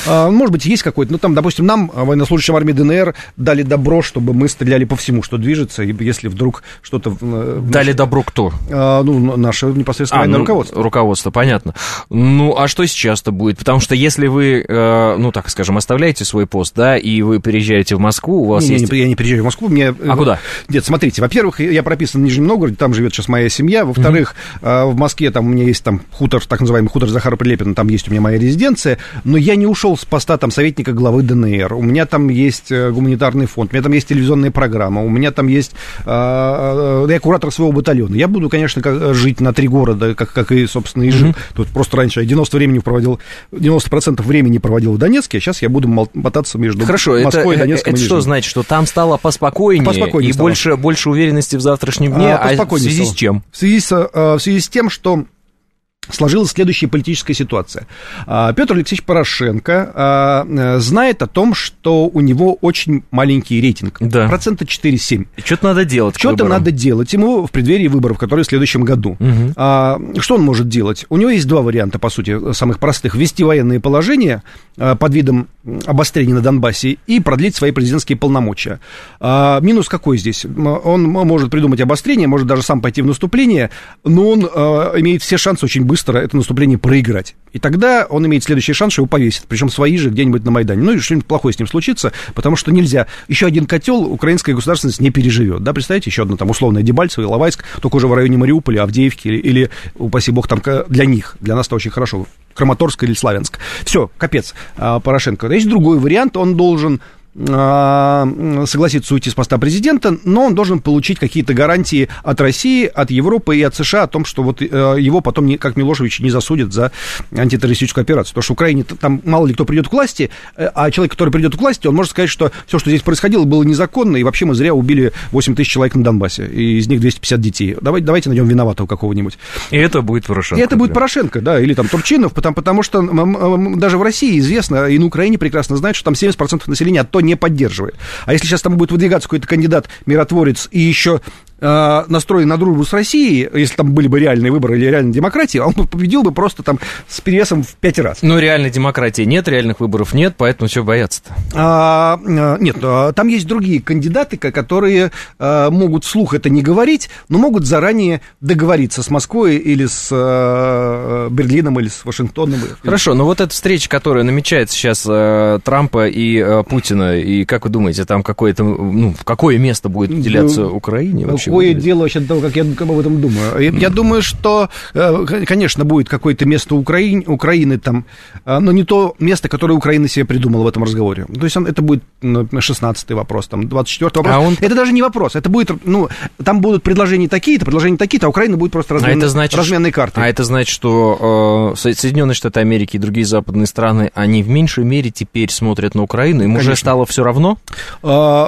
S13: Может быть, есть какой-то, ну, там, допустим, нам, военнослужащим армии ДНР, дали добро, чтобы мы стреляли по всему, что движется, и если вдруг что-то...
S2: Дали добро кто?
S13: Ну, наше непосредственно военное
S2: а, ну,
S13: руководство.
S2: Руководство, понятно. Ну, а что сейчас-то будет? Потому что если вы, ну, так скажем, оставляете свой пост, да, и вы переезжаете в Москву, у вас
S13: не,
S2: есть...
S13: Не, я не переезжаю в Москву. Мне...
S2: А куда?
S13: Нет, смотрите, во-первых, я прописан в Нижнем Новгороде, там живет сейчас моя семья. Во-вторых, mm-hmm. в Москве там у меня есть там хутор, так называемый хутор Захара Прилепина, там есть у меня моя резиденция, но я не ушел с поста там советника главы ДНР. У меня там есть гуманитарный фонд, у меня там есть телевизионная программа, у меня там есть... Я куратор своего батальона. Я буду, конечно, жить на три города, как, как и, собственно, и жил. Mm-hmm. Тут просто раньше я девяносто времени проводил, девяносто процентов времени проводил в Донецке, а сейчас я буду мотаться между
S2: Хорошо,
S13: Москвой
S2: это,
S13: и Донецком.
S2: Это
S13: и
S2: что значит, что там стало поспокойнее, поспокойнее и стало. Больше, больше уверенности в завтрашнем дне, а, а в связи
S13: стало.
S2: с чем?
S13: В связи с, в связи с тем, что сложилась следующая политическая ситуация. Петр Алексеевич Порошенко знает о том, что у него очень маленький рейтинг.
S2: Да.
S13: Процента четыре-семь.
S2: И что-то надо делать.
S13: Что-то надо делать ему в преддверии выборов, которые в следующем году. Угу. А, что он может делать? У него есть два варианта, по сути, самых простых. Ввести военные положения под видом обострения на Донбассе и продлить свои президентские полномочия. А, минус какой здесь? Он может придумать обострение, может даже сам пойти в наступление, но он а, имеет все шансы очень быстро быстро это наступление проиграть. И тогда он имеет следующий шанс, что его повесят, причем свои же где-нибудь на Майдане. Ну и что-нибудь плохое с ним случится, потому что нельзя. Еще один котел украинская государственность не переживет. Да, представьте, еще одно там условное Дебальцево, Иловайск, только уже в районе Мариуполя, Авдеевки или, или, упаси бог, там для них, для нас это очень хорошо, Краматорск или Славянск. Все, капец Порошенко. Есть другой вариант, он должен согласится уйти с поста президента, но он должен получить какие-то гарантии от России, от Европы и от США о том, что вот его потом, не, как Милошевич, не засудят за антитеррористическую операцию. Потому что в Украине там мало ли кто придет к власти, а человек, который придет к власти, он может сказать, что все, что здесь происходило, было незаконно, и вообще мы зря убили восемь тысяч человек на Донбассе, и из них двести пятьдесят детей. Давайте, давайте найдем виноватого какого-нибудь.
S2: И это будет Порошенко.
S13: И это будет
S2: да.
S13: Порошенко, да, или там Турчинов, потому, потому что даже в России известно, и на Украине прекрасно знают, что там семьдесят процентов населения от то не поддерживает. А если сейчас там будет выдвигаться какой-то кандидат, миротворец, и еще э, настроен на дружбу с Россией, если там были бы реальные выборы или реальная демократия, он победил бы просто там с перевесом в пять раз.
S2: Но реальной демократии нет, реальных выборов нет, поэтому все боятся-то.
S13: А, нет, там есть другие кандидаты, которые а, могут вслух это не говорить, но могут заранее договориться с Москвой или с а, Берлином, или с Вашингтоном.
S2: Хорошо, но вот эта встреча, которая намечается сейчас а, Трампа и а, Путина, и как вы думаете, там какое-то, ну, какое место будет уделяться ну, Украине? Вообще
S13: какое
S2: будет?
S13: дело вообще того, как я об этом думаю? Я, я думаю, что, конечно, будет какое-то место Украины, Украины там, но не то место, которое Украина себе придумала в этом разговоре. То есть он, это будет шестнадцатый вопрос, там, двадцать четвёртый вопрос. А он... Это даже не вопрос, это будет, ну, там будут предложения такие-то, предложения такие-то, а Украина будет просто размен... а значит, разменной картой.
S2: А это значит, что э, Соединенные Штаты Америки и другие западные страны, они в меньшей мере теперь смотрят на Украину, им Конечно. Уже стало все равно?
S13: А,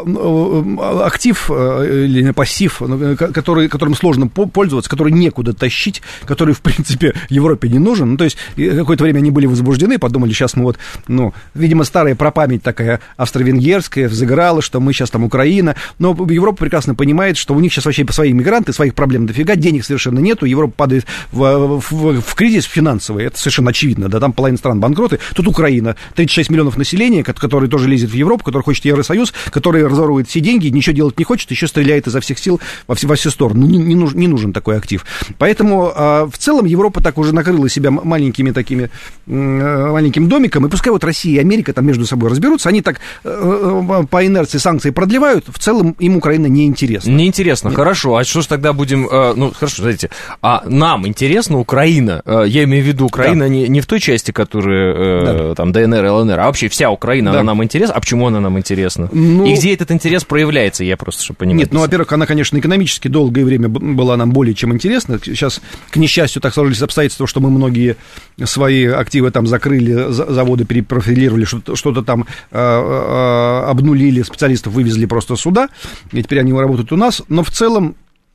S13: актив или пассив, который, которым сложно пользоваться, который некуда тащить, который, в принципе, Европе не нужен. Ну, то есть, какое-то время они были возбуждены, подумали, сейчас мы вот, ну, видимо, старая пропамять такая австро-венгерская взыграла, что мы сейчас там Украина, но Европа прекрасно понимает, что у них сейчас вообще свои мигранты, своих проблем дофига, денег совершенно нету, Европа падает в, в, в кризис финансовый, это совершенно очевидно, да, там половина стран банкроты, тут Украина, тридцать шесть миллионов населения, который тоже лезет в Европу, который хочет Евросоюз, который разорует все деньги, ничего делать не хочет, еще стреляет изо всех сил во все, во все стороны. Ну, не, не, нужен, не нужен такой актив. Поэтому а, в целом Европа так уже накрыла себя маленькими такими, м- маленьким домиком, и пускай вот Россия и Америка там между собой разберутся, они так э, по инерции санкции продлевают, в целом им Украина не интересна.
S2: Не интересно, Нет. Хорошо, а что ж тогда будем, э, ну, хорошо, смотрите, а нам интересна Украина, э, я имею в виду Украина да. не, не в той части, которая, э, да. там, ДНР, ЛНР, а вообще вся Украина, да. она нам интересна, а почему она нам интересна? Ну, и где этот интерес проявляется, я просто, чтобы понимать.
S13: Нет, ну, во-первых, она, конечно, экономически долгое время была нам более чем интересна. Сейчас, к несчастью, так сложились обстоятельства, что мы многие свои активы там закрыли, заводы перепрофилировали, что-то, что-то там э, э, обнулили, специалистов вывезли просто сюда, и теперь они работают у нас. Но в целом,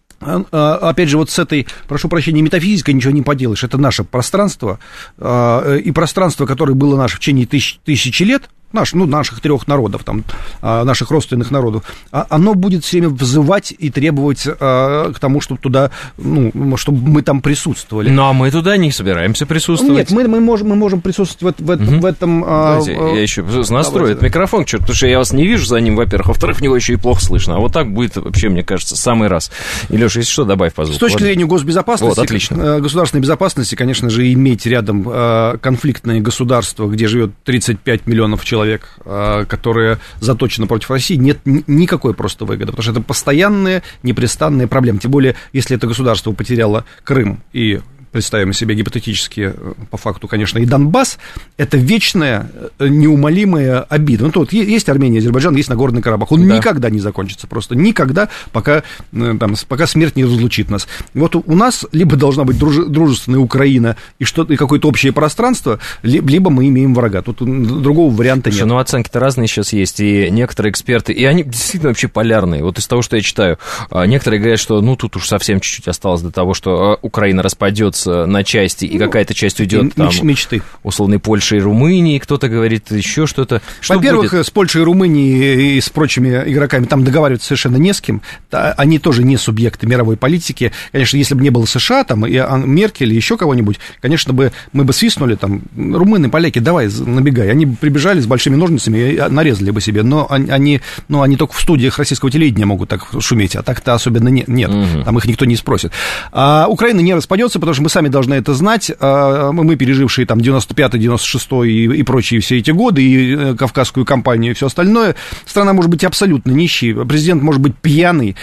S13: опять же, вот с этой, прошу прощения, метафизикой ничего не поделаешь. Это наше пространство, и пространство, которое было наше в течение тысяч, тысячи лет, наш, ну, наших трех народов, там, наших родственных народов, оно будет все время взывать и требовать к тому, чтобы туда, ну, чтобы мы там присутствовали.
S2: Ну, а мы туда не собираемся присутствовать.
S13: Нет, мы, мы, можем, мы можем присутствовать в, в, угу. в этом...
S2: Давайте, а, я еще настрою этот микрофон, черт, потому что я вас не вижу за ним, во-первых, во-вторых, в него еще и плохо слышно, а вот так будет вообще, мне кажется, самый раз. И, Леша, если что, добавь по звуку.
S13: С точки
S2: ладно?
S13: зрения госбезопасности,
S2: вот, отлично.
S13: Государственной безопасности, конечно же, иметь рядом конфликтное государство, где живет тридцать пять миллионов человек, которые заточены против России, нет никакой просто выгоды, потому что это постоянная, непрестанная проблема. Тем более, если это государство потеряло Крым и... представим себе гипотетически, по факту, конечно, и Донбасс, это вечная, неумолимая обида. Ну, тут есть Армения, Азербайджан, есть Нагорный Карабах. Он да. никогда не закончится, просто никогда, пока, там, пока смерть не разлучит нас. Вот у нас либо должна быть друж, дружественная Украина и, что-то, и какое-то общее пространство, либо мы имеем врага. Тут другого варианта Слушай, нет.
S2: Ну, оценки-то разные сейчас есть, и некоторые эксперты, и они действительно вообще полярные. Вот из того, что я читаю, некоторые говорят, что, ну, тут уж совсем чуть-чуть осталось до того, что Украина распадется на части, и ну, какая-то часть уйдет там,
S13: мечты.
S2: условной Польши и Румынии, кто-то говорит еще что-то. Что
S13: Во-первых,
S2: будет?
S13: С Польшей и Румынией и с прочими игроками там договариваться совершенно не с кем. Они тоже не субъекты мировой политики. Конечно, если бы не было США, там, и Меркель, или еще кого-нибудь, конечно, бы мы бы свистнули, там, румыны, поляки, давай, набегай. Они бы прибежали с большими ножницами и нарезали бы себе, но они, ну, они только в студиях российского телевидения могут так шуметь, а так-то особенно не, нет, угу. там их никто не спросит. А Украина не распадется, потому что мы сами должны это знать. Мы, пережившие там девяносто пятый, девяносто шестой и, и прочие все эти годы, и Кавказскую кампанию, и все остальное, страна может быть абсолютно нищей, президент может быть пьяный,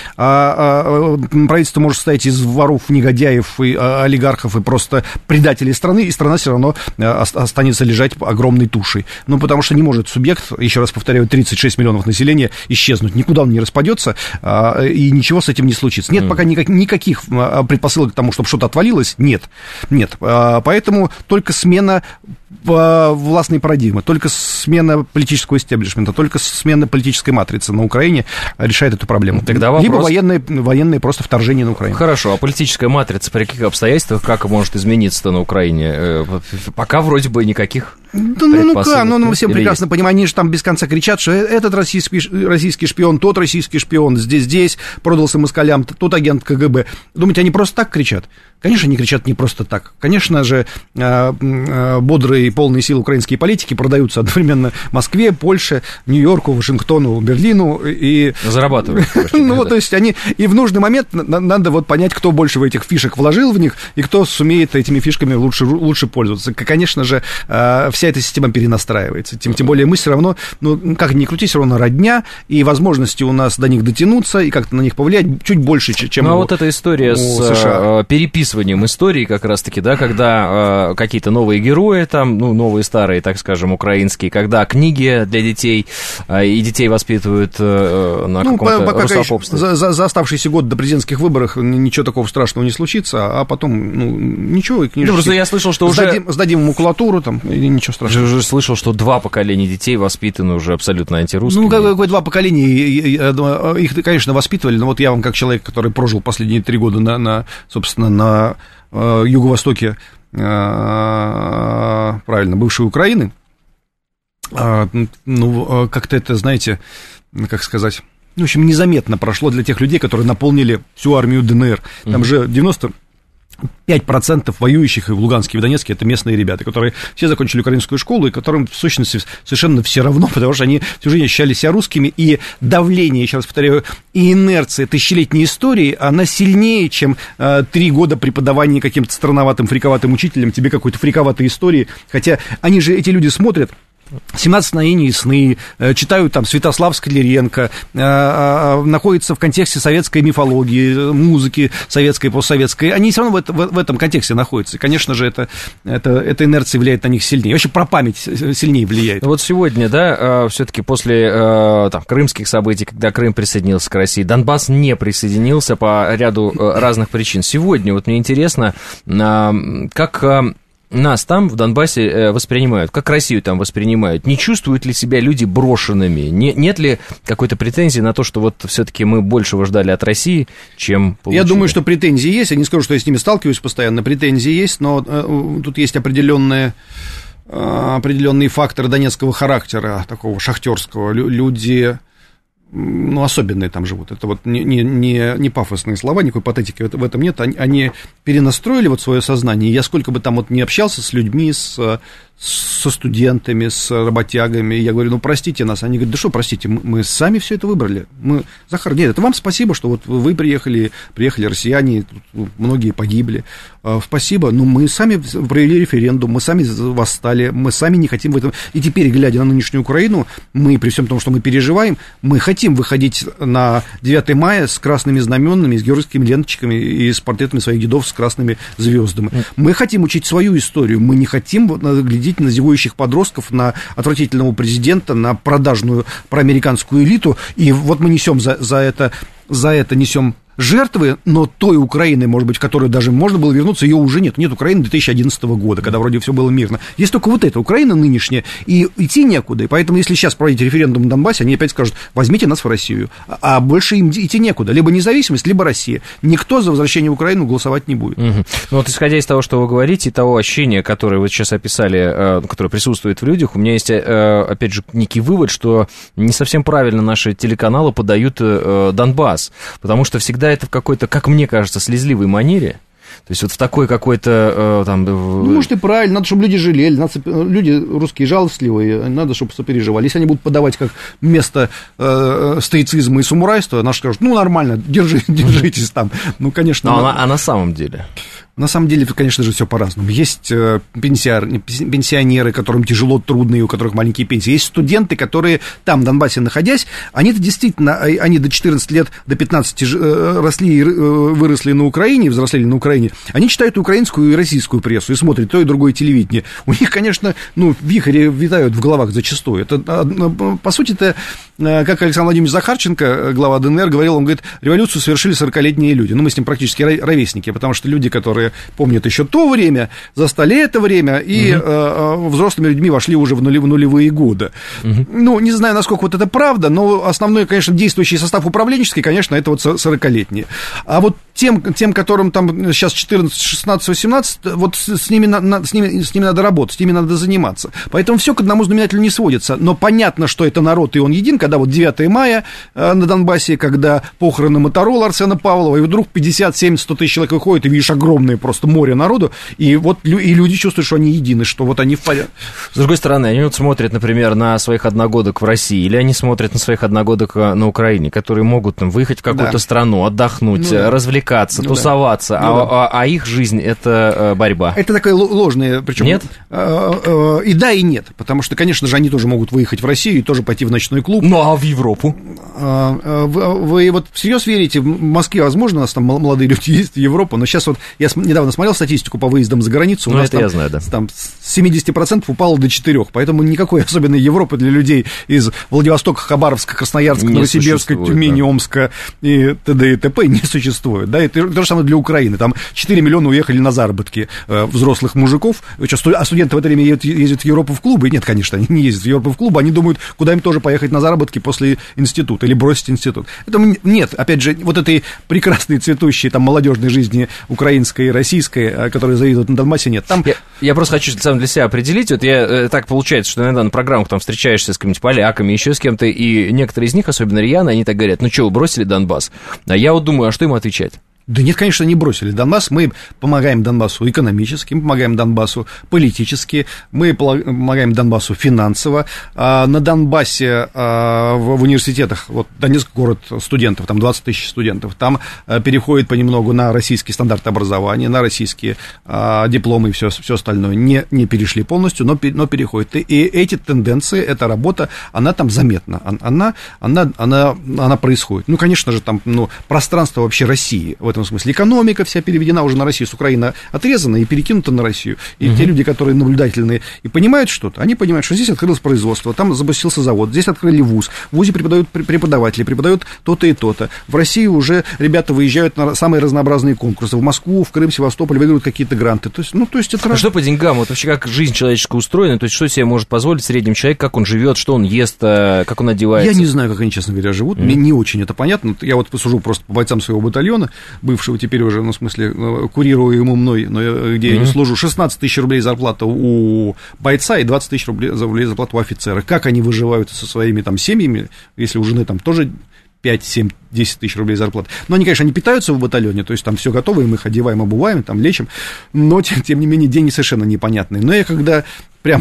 S13: а, а правительство может состоять из воров, негодяев, и, а, олигархов и просто предателей страны, и страна все равно останется лежать огромной тушей. Ну, потому что не может субъект, еще раз повторяю, тридцать шесть миллионов населения, исчезнуть. Никуда он не распадется, а, и ничего с этим не случится. Нет mm. пока никак, никаких предпосылок к тому, чтобы что-то отвалилось, нет. Нет, поэтому только смена властной парадигмы, только смена политического истеблишмента, только смена политической матрицы на Украине решает эту проблему.
S2: Тогда вопрос...
S13: Либо военное, военное просто вторжение на Украину.
S2: Хорошо, а политическая матрица при каких обстоятельствах, как может измениться-то на Украине? Пока вроде бы никаких...
S13: Да, ну, ну как, ну, ну, все прекрасно есть? Понимаем, они же там без конца кричат, что этот российский, российский шпион, тот российский шпион, здесь-здесь, продался москалям, тот агент КГБ. Думаете, они просто так кричат? Конечно, они кричат не просто так. Конечно же, бодрые и полные силы украинские политики продаются одновременно Москве, Польше, Нью-Йорку, Вашингтону, Берлину и...
S2: Зарабатывают.
S13: Ну, то есть они... И в нужный момент надо вот понять, кто больше в этих фишек вложил в них, и кто сумеет этими фишками лучше, лучше пользоваться. Конечно же, вся эта система перенастраивается. Тем, тем более мы все равно, ну, как ни крути, все равно родня, и возможности у нас до них дотянуться, и как-то на них повлиять чуть больше, чем
S2: ну,
S13: у,
S2: а вот эта история с США. Переписыванием истории как раз-таки, да, когда э, какие-то новые герои, там, ну, новые старые, так скажем, украинские, когда книги для детей, э, и детей воспитывают э, на ну, каком-то русофобстве.
S13: За, за, за оставшийся год до президентских выборов ничего такого страшного не случится, а потом, ну, ничего, и книжки...
S2: Ну, просто я слышал, что
S13: сдадим,
S2: уже...
S13: Сдадим макулатуру, там, и ничего страшного.
S2: Я уже слышал, что два поколения детей воспитаны уже абсолютно антирусскими.
S13: Ну, какое два поколения, их, конечно, воспитывали, но вот я вам, как человек, который прожил последние три года на, на собственно, на э, юго-востоке, э, правильно, бывшей Украины, э, ну, как-то это, знаете, как сказать, в общем, незаметно прошло для тех людей, которые наполнили всю армию ДНР. Там mm-hmm. же девяносто пять процентов воюющих и в Луганске, и в Донецке это местные ребята, которые все закончили украинскую школу, и которым, в сущности, совершенно все равно, потому что они всю жизнь ощущали себя русскими, и давление, еще раз повторяю, и инерция тысячелетней истории, она сильнее, чем э, три года преподавания каким-то странноватым, фриковатым учителем тебе какой-то фриковатой истории, хотя они же, эти люди смотрят «семнадцать мгновений и сны», читают там Святослав Скляренко, находятся в контексте советской мифологии, музыки советской, постсоветской. Они все равно в, в, в этом контексте находятся. И, конечно же, это, это, эта инерция влияет на них сильнее. Вообще про память сильнее влияет.
S2: Вот сегодня, да, все-таки после там, крымских событий, когда Крым присоединился к России, Донбасс не присоединился по ряду разных причин. Сегодня вот мне интересно, как... нас там, в Донбассе, воспринимают, как Россию там воспринимают, не чувствуют ли себя люди брошенными, не, нет ли какой-то претензии на то, что вот все-таки мы большего ждали от России, чем получили?
S13: Я думаю, что претензии есть, я не скажу, что я с ними сталкиваюсь постоянно, претензии есть, но э, тут есть определенная определенные факторы донецкого характера, такого шахтерского, люди... ну, особенные там живут. Это вот не, не, не, не пафосные слова, никакой патетики в этом нет. Они, они перенастроили вот свое сознание. И я сколько бы там вот не общался с людьми, с, со студентами, с работягами, я говорю, ну, простите нас. Они говорят, да что, простите, мы, мы сами все это выбрали. Мы, Захар, нет, это вам спасибо, что вот вы приехали, приехали россияне, многие погибли. Спасибо, но мы сами провели референдум, мы сами восстали, мы сами не хотим в этом... И теперь, глядя на нынешнюю Украину, мы, при всем том, что мы переживаем, мы хотим выходить на девятое мая с красными знаменами, с георгиевскими ленточками и с портретами своих дедов с красными звездами. Мы хотим учить свою историю, мы не хотим глядеть на зевающих подростков, на отвратительного президента, на продажную проамериканскую элиту, и вот мы несем за, за это, за это несем жертвы, но той Украины, может быть, в которую даже можно было вернуться, ее уже нет. Нет Украины две тысячи одиннадцатого года, когда вроде все было мирно. Есть только вот эта Украина нынешняя, и идти некуда. И поэтому, если сейчас проводить референдум в Донбассе, они опять скажут, возьмите нас в Россию. А больше им идти некуда. Либо независимость, либо Россия. Никто за возвращение в Украину голосовать не будет.
S2: Угу. Ну вот, исходя из того, что вы говорите, и того ощущения, которое вы сейчас описали, которое присутствует в людях, у меня есть, опять же, некий вывод, что не совсем правильно наши телеканалы подают Донбасс, потому что всегда это в какой-то, как мне кажется, слезливой манере. То есть вот в такой какой-то э, там...
S13: Ну, может, и правильно, надо, чтобы люди жалели, надо, люди русские жалостливые, надо, чтобы сопереживали. Если они будут подавать как место э, стоицизма и самурайства, наши скажут, ну, нормально, держи, держитесь там. Ну, конечно...
S2: Но, а, а на самом деле...
S13: На самом деле, конечно же, все по-разному. Есть пенсионеры, пенсионеры, которым тяжело, трудно, и у которых маленькие пенсии. Есть студенты, которые там, в Донбассе находясь, они-то действительно, они до четырнадцати лет, до пятнадцати росли и выросли на Украине, взрослели на Украине. Они читают украинскую и российскую прессу и смотрят то и другое телевидение. У них, конечно, ну, вихри витают в головах зачастую. Это, по сути, это, как Александр Владимирович Захарченко, глава ДНР, говорил, он говорит, революцию совершили сорокалетние люди. Ну, мы с ним практически ровесники, потому что люди, которые помнят еще то время, застали это время, и угу. э, взрослыми людьми вошли уже в, нулев, в нулевые годы. Угу. Ну, не знаю, насколько вот это правда, но основной, конечно, действующий состав управленческий, конечно, это вот сорокалетние. А вот тем, тем которым там сейчас четырнадцать, шестнадцать, восемнадцать, вот с ними, на, с, ними, с ними надо работать, с ними надо заниматься. Поэтому все к одному знаменателю не сводится. Но понятно, что это народ, и он един, когда вот девятое мая э, на Донбассе, когда похороны Моторола Арсена Павлова, и вдруг пятьдесят, семьдесят, сто тысяч человек выходит, и видишь огромные просто море народу, и вот и люди чувствуют, что они едины, что вот они в порядке.
S2: С другой стороны, они вот смотрят, например, на своих одногодок в России, или они смотрят на своих одногодок на Украине, которые могут там выехать в какую-то да. страну, отдохнуть, ну, да. развлекаться, ну, тусоваться, да. а, ну, да. а, а их жизнь — это борьба.
S13: Это такая ложная, причем...
S2: Нет?
S13: И да, и нет, потому что, конечно же, они тоже могут выехать в Россию и тоже пойти в ночной клуб.
S2: Ну, а в Европу?
S13: Вы, вы вот всерьез верите, в Москве, возможно, у нас там молодые люди ездят в Европу, но сейчас вот я недавно смотрел статистику по выездам за границу, у
S2: ну,
S13: нас там,
S2: я знаю, да.
S13: там с семьдесят процентов упало до четырех процентов, поэтому никакой особенной Европы для людей из Владивостока, Хабаровска, Красноярска, не Новосибирска, Тюмени, да. Омска и т.д. и т.п. не существует. Да, и то же самое для Украины. Там четыре миллиона уехали на заработки э, взрослых мужиков, а студенты в это время ездят, ездят в Европу в клубы. Нет, конечно, они не ездят в Европу в клубы, они думают, куда им тоже поехать на заработки после института или бросить институт. Это нет, опять же, вот этой прекрасной цветущей там молодежной жизни украинской и российской, которая завидует на Донбассе, нет. Там...
S2: Я, я просто хочу сам для себя определить, вот я, э, так получается, что иногда на программах там встречаешься с какими-нибудь поляками, еще с кем-то, и некоторые из них, особенно рьяно, они так говорят, ну что, вы бросили Донбасс? А я вот думаю, а что им отвечать?
S13: Да нет, конечно, не бросили Донбасс. Мы помогаем Донбассу экономически, мы помогаем Донбассу политически, мы помогаем Донбассу финансово. А на Донбассе а, в, в университетах, вот Донецк город студентов, там двадцать тысяч студентов, там а, переходит понемногу на российские стандарты образования, на российские а, дипломы и все, все остальное. Не, не перешли полностью, но, но переходит. И, и эти тенденции, эта работа, она там заметна, она, она, она, она происходит. Ну, конечно же, там ну, пространство вообще России в этом В смысле, экономика вся переведена уже на Россию, с Украины отрезана и перекинута на Россию. И угу. те люди, которые наблюдательные и понимают что-то, они понимают, что здесь открылось производство, там запустился завод, здесь открыли вуз, в вузе преподают преподаватели, преподают то-то и то-то. В Россию уже ребята выезжают на самые разнообразные конкурсы. В Москву, в Крым, Севастополь выигрывают какие-то гранты. То есть, ну, то есть это...
S2: А что по деньгам? Вот вообще как жизнь человеческая устроена? То есть что себе может позволить средним человек, как он живет, что он ест, как он одевается?
S13: Я не знаю, как они, честно говоря, живут. Mm. Мне не очень это понятно. Я вот посужу просто по бойцам своего батальона. бывшего теперь уже, ну, в смысле, курируемого мной, но где mm-hmm. я не служу, шестнадцать тысяч рублей зарплата у бойца и двадцать тысяч рублей, рублей зарплата у офицера. Как они выживают со своими там семьями, если у жены там тоже пять, семь, десять тысяч рублей зарплат. Но они, конечно, не питаются в батальоне, то есть там все готово, мы их одеваем, обуваем, там лечим, но, тем, тем не менее, деньги совершенно непонятные. Но я когда прямо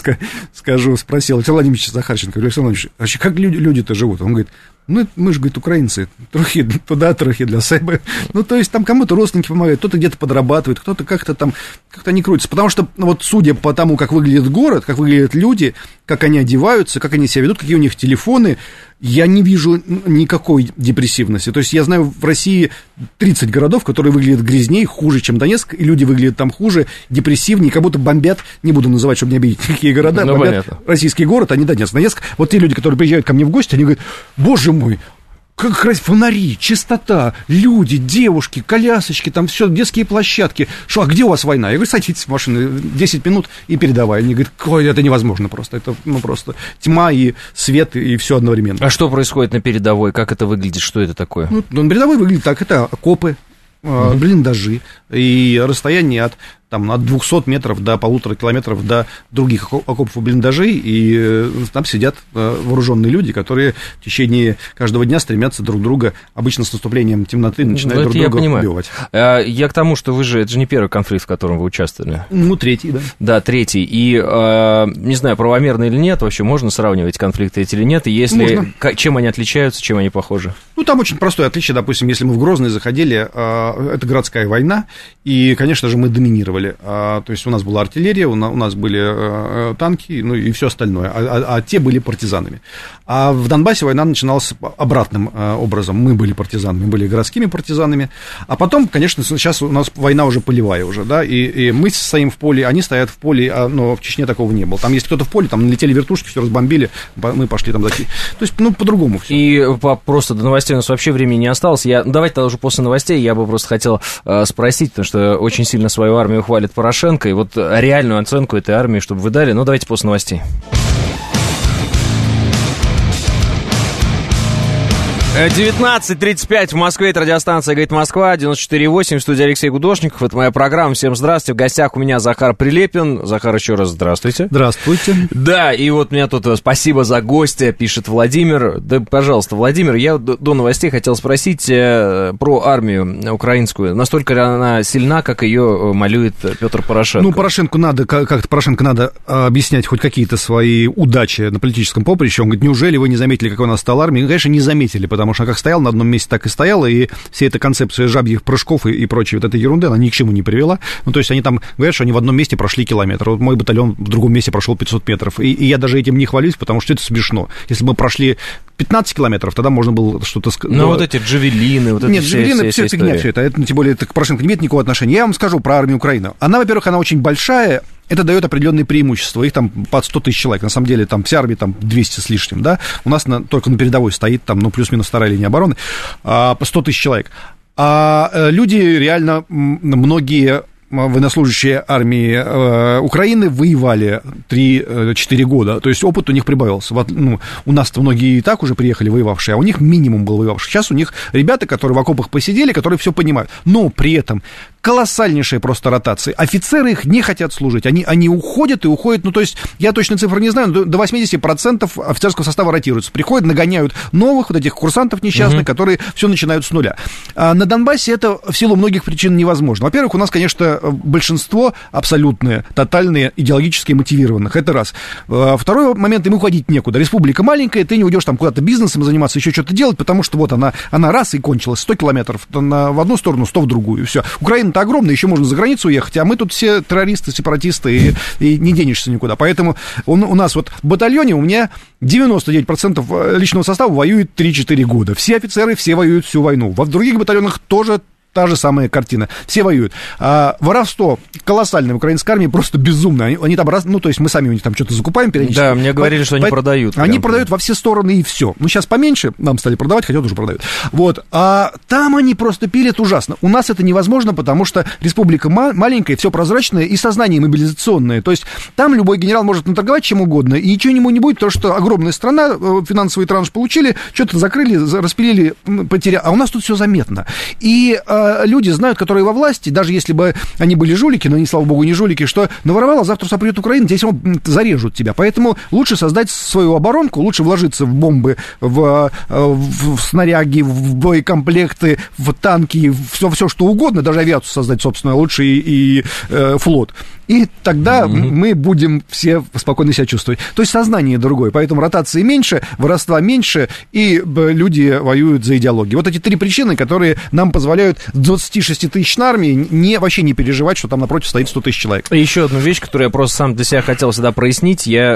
S13: скажу, спросил Александр Владимирович Захарченко, говорю, Александр Владимирович, вообще как люди, люди-то живут? Он говорит, ну, мы же, говорит, украинцы, трохи туда, трохи для себя. Ну, то есть там кому-то родственники помогают, кто-то где-то подрабатывает, кто-то как-то там, как-то не крутится. Потому что, ну, вот судя по тому, как выглядит город, как выглядят люди, как они одеваются, как они себя ведут, какие у них телефоны, я не вижу никакой депрессивности. То есть я знаю в России тридцать городов, которые выглядят грязнее, хуже, чем Донецк, и люди выглядят там хуже, депрессивнее, как будто бомбят, не буду называть, чтобы не обидеть, какие города, ну, бомбят понятно. Российский город, а не Донецк. Донецк, вот те люди, которые приезжают ко мне в гости, они говорят, боже мой, как раз фонари, чистота, люди, девушки, колясочки, там все, детские площадки. Что, а где у вас война? Я говорю, садитесь в машину, десять минут и передавай. Они говорят, ой, это невозможно просто. Это, ну, просто тьма и свет, и все одновременно.
S2: А что происходит на передовой? Как это выглядит? Что это такое?
S13: Ну, на передовой выглядит так. Это окопы, mm-hmm. блиндажи и расстояние от, там, от двухсот метров до полутора километров до других окопов и блиндажей, и э, там сидят э, вооруженные люди, которые в течение каждого дня стремятся друг друга, обычно с наступлением темноты, начинают друг друга
S2: понимаю.
S13: убивать.
S2: Я к тому, что вы же, это же не первый конфликт, в котором вы участвовали.
S13: Ну, третий, да.
S2: Да, третий. И, э, не знаю, правомерно или нет, вообще можно сравнивать конфликты эти или нет, и если, к, чем они отличаются, чем они похожи?
S13: Ну, там очень простое отличие, допустим, если мы в Грозный заходили, э, это городская война, и, конечно же, мы доминировали. А, то есть у нас была артиллерия, у, на, у нас были а, танки, ну и все остальное, а, а, а те были партизанами. А в Донбассе война начиналась обратным а, образом. Мы были партизанами, были городскими партизанами. А потом, конечно, сейчас у нас война уже полевая уже, да, и, и мы стоим в поле, они стоят в поле, а, но в Чечне такого не было. Там есть кто-то в поле, там налетели вертушки, все разбомбили, мы пошли там закинуть. То есть, ну, по-другому все.
S2: И по, просто до новостей у нас вообще времени не осталось. Я, ну, давайте тогда уже после новостей я бы просто хотел э, спросить, потому что очень сильно свою армию хвалит Порошенко, и вот реальную оценку этой армии, чтобы вы дали, ну, давайте после новостей. девятнадцать тридцать пять в Москве, это радиостанция «Говорит Москва», девяносто четыре восемь, в студии Алексей Гудошников, это моя программа, всем здравствуйте, в гостях у меня Захар Прилепин. Захар, еще раз здравствуйте.
S13: Здравствуйте.
S2: Да, и вот меня тут спасибо за гостя, пишет Владимир. Да, пожалуйста, Владимир, я до новостей хотел спросить э, про армию украинскую, настолько ли она сильна, как ее малюет Петр Порошенко?
S13: Ну, Порошенко надо, как-то Порошенко надо объяснять хоть какие-то свои удачи на политическом поприще. Он говорит, неужели вы не заметили, как у нас стала армия? Ну, конечно, не заметили, потому Потому что как стоял на одном месте, так и стояла, и вся эта концепция жабьих прыжков и, и прочей вот этой ерунды, она ни к чему не привела. Ну, то есть они там говорят, что они в одном месте прошли километр. Вот мой батальон в другом месте прошел пятьсот метров. И, и я даже этим не хвалюсь, потому что это смешно. Если бы мы прошли пятнадцать километров, тогда можно было что-то сказать.
S2: Ну, вот эти джавелины, вот это
S13: Нет, джавелины, все, все фигня, все это. это. Тем более, это к Порошенко не имеет никакого отношения. Я вам скажу про армию Украины. Она, во-первых, она очень большая. Это дает определенные преимущества. Их там под сто тысяч человек. На самом деле, там вся армия там двести с лишним, да. У нас на, только на передовой стоит там, ну, плюс-минус вторая линия обороны, а, по сто тысяч человек. А люди реально, многие военнослужащие армии э, Украины воевали три-четыре года, то есть опыт у них прибавился. Вот, ну, у нас-то многие и так уже приехали воевавшие, а у них минимум был воевавший. Сейчас у них ребята, которые в окопах посидели, которые все понимают, но при этом колоссальнейшая просто ротация. Офицеры их не хотят служить, они, они уходят и уходят, ну, то есть, я точно цифры не знаю, но до восемьдесят процентов офицерского состава ротируются, приходят, нагоняют новых вот этих курсантов несчастных, mm-hmm. которые все начинают с нуля. А на Донбассе это в силу многих причин невозможно. Во-первых, у нас, конечно, большинство абсолютное, тотальные, идеологически мотивированных, это раз. Второй момент, им уходить некуда. Республика маленькая, ты не уйдешь там куда-то бизнесом заниматься, еще что-то делать, потому что вот она, она раз и кончилась, сто километров в одну сторону, сто в другую, все. Украина-то огромная, еще можно за границу уехать, а мы тут все террористы, сепаратисты, и, и не денешься никуда. Поэтому он, у нас вот в батальоне у меня девяносто девять процентов личного состава воюет три-четыре года. Все офицеры, все воюют всю войну. Во других батальонах тоже та же самая картина. Все воюют. А, воровство колоссальное в украинской армии, просто безумно. Они, они там, раз, ну, то есть мы сами у них там что-то закупаем периодически.
S2: Да, мне говорили, по, что они по, продают.
S13: Они прям продают во все стороны и все. Ну, сейчас поменьше нам стали продавать, хотя тоже продают. Вот. А там они просто пилят ужасно. У нас это невозможно, потому что республика ма- маленькая, все прозрачное и сознание мобилизационное. То есть там любой генерал может наторговать чем угодно, и ничего ему не будет, потому что огромная страна, финансовый транш получили, что-то закрыли, распилили, потеряли. А у нас тут все заметно. И а, люди знают, которые во власти, даже если бы они были жулики, но они, слава богу, не жулики, что наворовал, а завтра сопрет Украина, тебя все равно зарежут тебя. Поэтому лучше создать свою оборонку, лучше вложиться в бомбы, в, в, в снаряги, в боекомплекты, в танки, все, все что угодно, даже авиацию создать, собственно, лучше и, и э, флот. И тогда mm-hmm. мы будем все спокойно себя чувствовать. То есть сознание другое, поэтому ротации меньше, воровства меньше, и люди воюют за идеологию. Вот эти три причины, которые нам позволяют двадцать шесть тысяч армии не, вообще не переживать, что там напротив стоит сто тысяч человек.
S2: И еще одну вещь, которую я просто сам для себя хотел всегда прояснить. Я,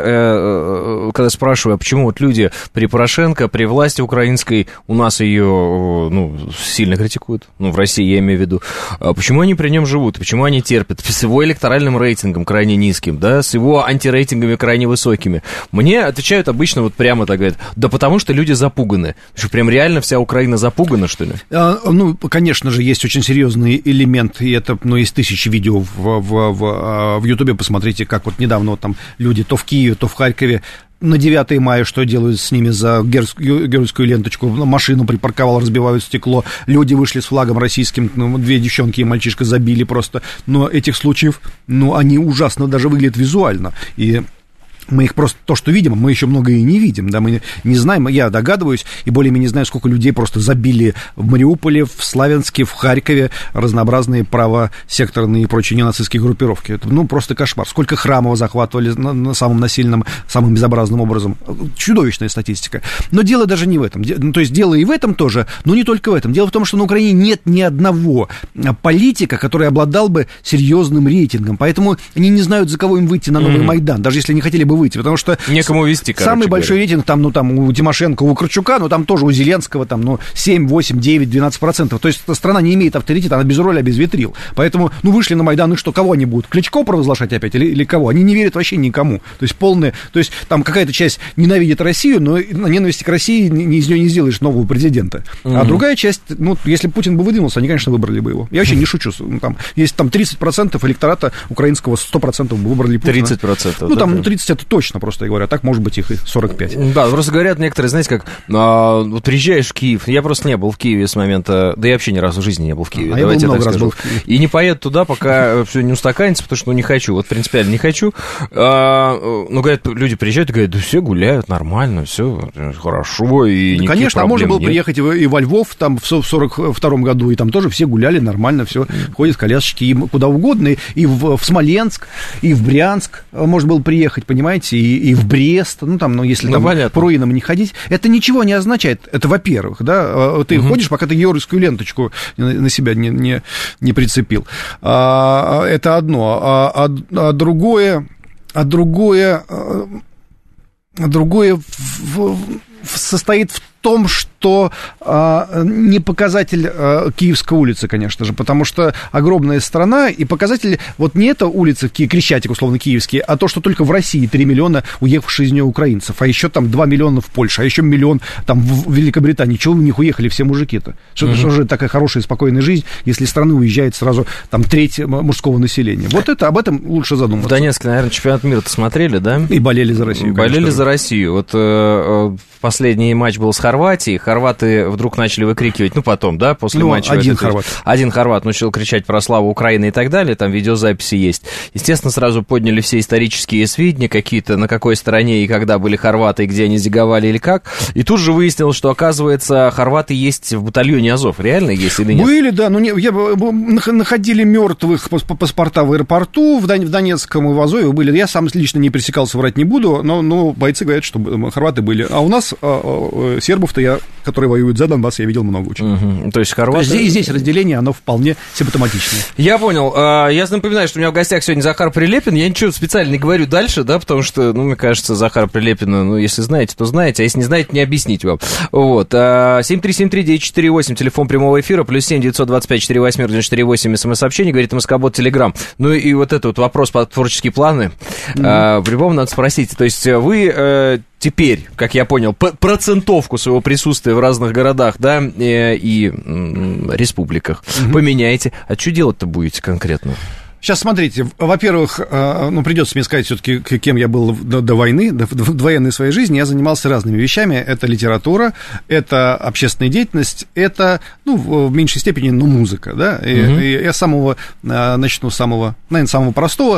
S2: э, когда спрашиваю, а почему вот люди при Порошенко, при власти украинской, у нас ее ну, сильно критикуют, ну, в России я имею в виду, а почему они при нем живут, почему они терпят, с его электоральным рейтингом крайне низким, да, с его антирейтингами крайне высокими. Мне отвечают обычно вот прямо так, говорят, да потому что люди запуганы. Что, прям реально вся Украина запугана, что ли?
S13: А, ну, конечно же, есть очень серьезный элемент, и это, ну, есть тысячи видео в, в, в, в Ютубе, посмотрите, как вот недавно вот там люди то в Киеве, то в Харькове, на девятое мая, что делают с ними за геройскую ленточку, машину припарковал, разбивают стекло, люди вышли с флагом российским, ну, две девчонки и мальчишка забили просто, но этих случаев, ну, они ужасно даже выглядят визуально, и мы их просто, то, что видим, мы еще много и не видим, да, мы не знаем, я догадываюсь, и более-менее знаю, сколько людей просто забили в Мариуполе, в Славянске, в Харькове, разнообразные правосекторные и прочие ненацистские группировки. Это, ну, просто кошмар. Сколько храмов захватывали на, на самым насильным, самым безобразным образом. Чудовищная статистика. Но дело даже не в этом. Ну, то есть дело и в этом тоже, но не только в этом. Дело в том, что на Украине нет ни одного политика, который обладал бы серьезным рейтингом, поэтому они не знают, за кого им выйти на новый mm-hmm. Майдан, даже если они хотели бы выйти, потому что
S2: некому вести, короче,
S13: самый большой говоря. рейтинг там, ну, там у Тимошенко, у Кручука, но там тоже у Зеленского там, ну, семь, восемь, девять, двенадцать процентов. То есть страна не имеет авторитета, она без роли, а без ветрил. Поэтому, ну, вышли на Майдан, и что, кого они будут? Кличко провозглашать опять или, или кого? Они не верят вообще никому. То есть полные, то есть там какая-то часть ненавидит Россию, но на ненависти к России из нее не сделаешь нового президента. Mm-hmm. А другая часть, ну, если Путин бы выдвинулся, они, конечно, выбрали бы его. Я вообще не шучу. Ну, там, есть там тридцать процентов электората украинского, сто процентов бы выбрали Путина.
S2: тридцать процентов.
S13: Ну, там, ну, тридцать это точно, просто я говорю, а так, может быть, их и сорок пять.
S2: Да, просто говорят некоторые, знаете, как, а, вот приезжаешь в Киев, я просто не был в Киеве с момента, да я вообще ни разу в жизни не был в Киеве,
S13: а
S2: давайте
S13: я был
S2: я так
S13: много
S2: скажу.
S13: Раз был в Киеве.
S2: И не поеду туда, пока все не устаканится, потому что, ну, не хочу, вот принципиально не хочу. А, ну, говорят, люди приезжают и говорят, да все гуляют нормально, все хорошо, и
S13: да, конечно, а можно было
S2: нет.
S13: приехать и во Львов там в сорок втором году, и там тоже все гуляли нормально, все, ходят колясочки, и куда угодно, и, и в, в Смоленск, и в Брянск можно было приехать, понимаете, и, и в Брест, ну, там, ну, если ну, там по руинам не ходить, это ничего не означает, это, во-первых, да, ты угу. ходишь, пока ты георгиевскую ленточку на, на себя не, не, не прицепил, а, это одно, а, а, а другое, а другое, а другое в, в, состоит в том, что а, не показатель а, Киевской улицы, конечно же, потому что огромная страна, и показатель вот не эта улица, Крещатик, условно, киевский, а то, что только в России три миллиона уехавших из нее украинцев, а еще там два миллиона в Польше, а еще миллион там в Великобритании. Чего у них уехали все мужики-то? Что, mm-hmm. что же такая хорошая и спокойная жизнь, если из страны уезжает сразу там треть мужского населения? Вот это, об этом лучше задуматься.
S2: В Донецке, наверное, чемпионат мира-то смотрели, да?
S13: И болели за Россию.
S2: Болели
S13: конечно.
S2: за Россию. Вот э, последний матч был с Хорватией. Хорваты вдруг начали выкрикивать, ну, потом, да, после
S13: ну,
S2: матча.
S13: один
S2: это,
S13: хорват.
S2: Один хорват начал кричать про славу Украины и так далее, там видеозаписи есть. Естественно, сразу подняли все исторические сведения какие-то, на какой стороне и когда были хорваты, и где они зиговали или как. И тут же выяснилось, что, оказывается, хорваты есть в батальоне Азов. Реально есть или нет?
S13: Были, да, но не, я, находили мертвых паспорта в аэропорту, в, Дон, в Донецком и в Азове были. Я сам лично не пересекался, врать не буду, но, но бойцы говорят, что хорваты были. А у нас а, а, сербов-то, я, которые воюют за Донбасс, я видел много очень.
S2: Угу. То есть хорваты...
S13: То есть, и здесь разделение, оно вполне симптоматичное.
S2: Я понял. Я напоминаю, что у меня в гостях сегодня Захар Прилепин. Я ничего специально не говорю дальше, да, потому что, ну, мне кажется, Захара Прилепина, ну, если знаете, то знаете, а если не знаете, не объяснить вам. Вот. семь три семь три девять четыре восемь, телефон прямого эфира, плюс семь девятьсот двадцать пять сорок восемь девяносто четыре восемь, смс-сообщение, говорит МСК-бот Телеграм. Ну, и вот это вот вопрос по творческие планы. Mm-hmm. В любом надо спросить. То есть вы... Теперь, как я понял, процентовку своего присутствия в разных городах, да, и, и м, республиках mm-hmm. поменяете. А что делать-то будете конкретно?
S13: Сейчас, смотрите, во-первых, ну, придется мне сказать все-таки, кем я был до, до войны, до, до военной своей жизни. Я занимался разными вещами. Это литература, это общественная деятельность, это, ну, в меньшей степени, ну, музыка, да. И, угу. и я самого, начну с самого, наверное, самого простого.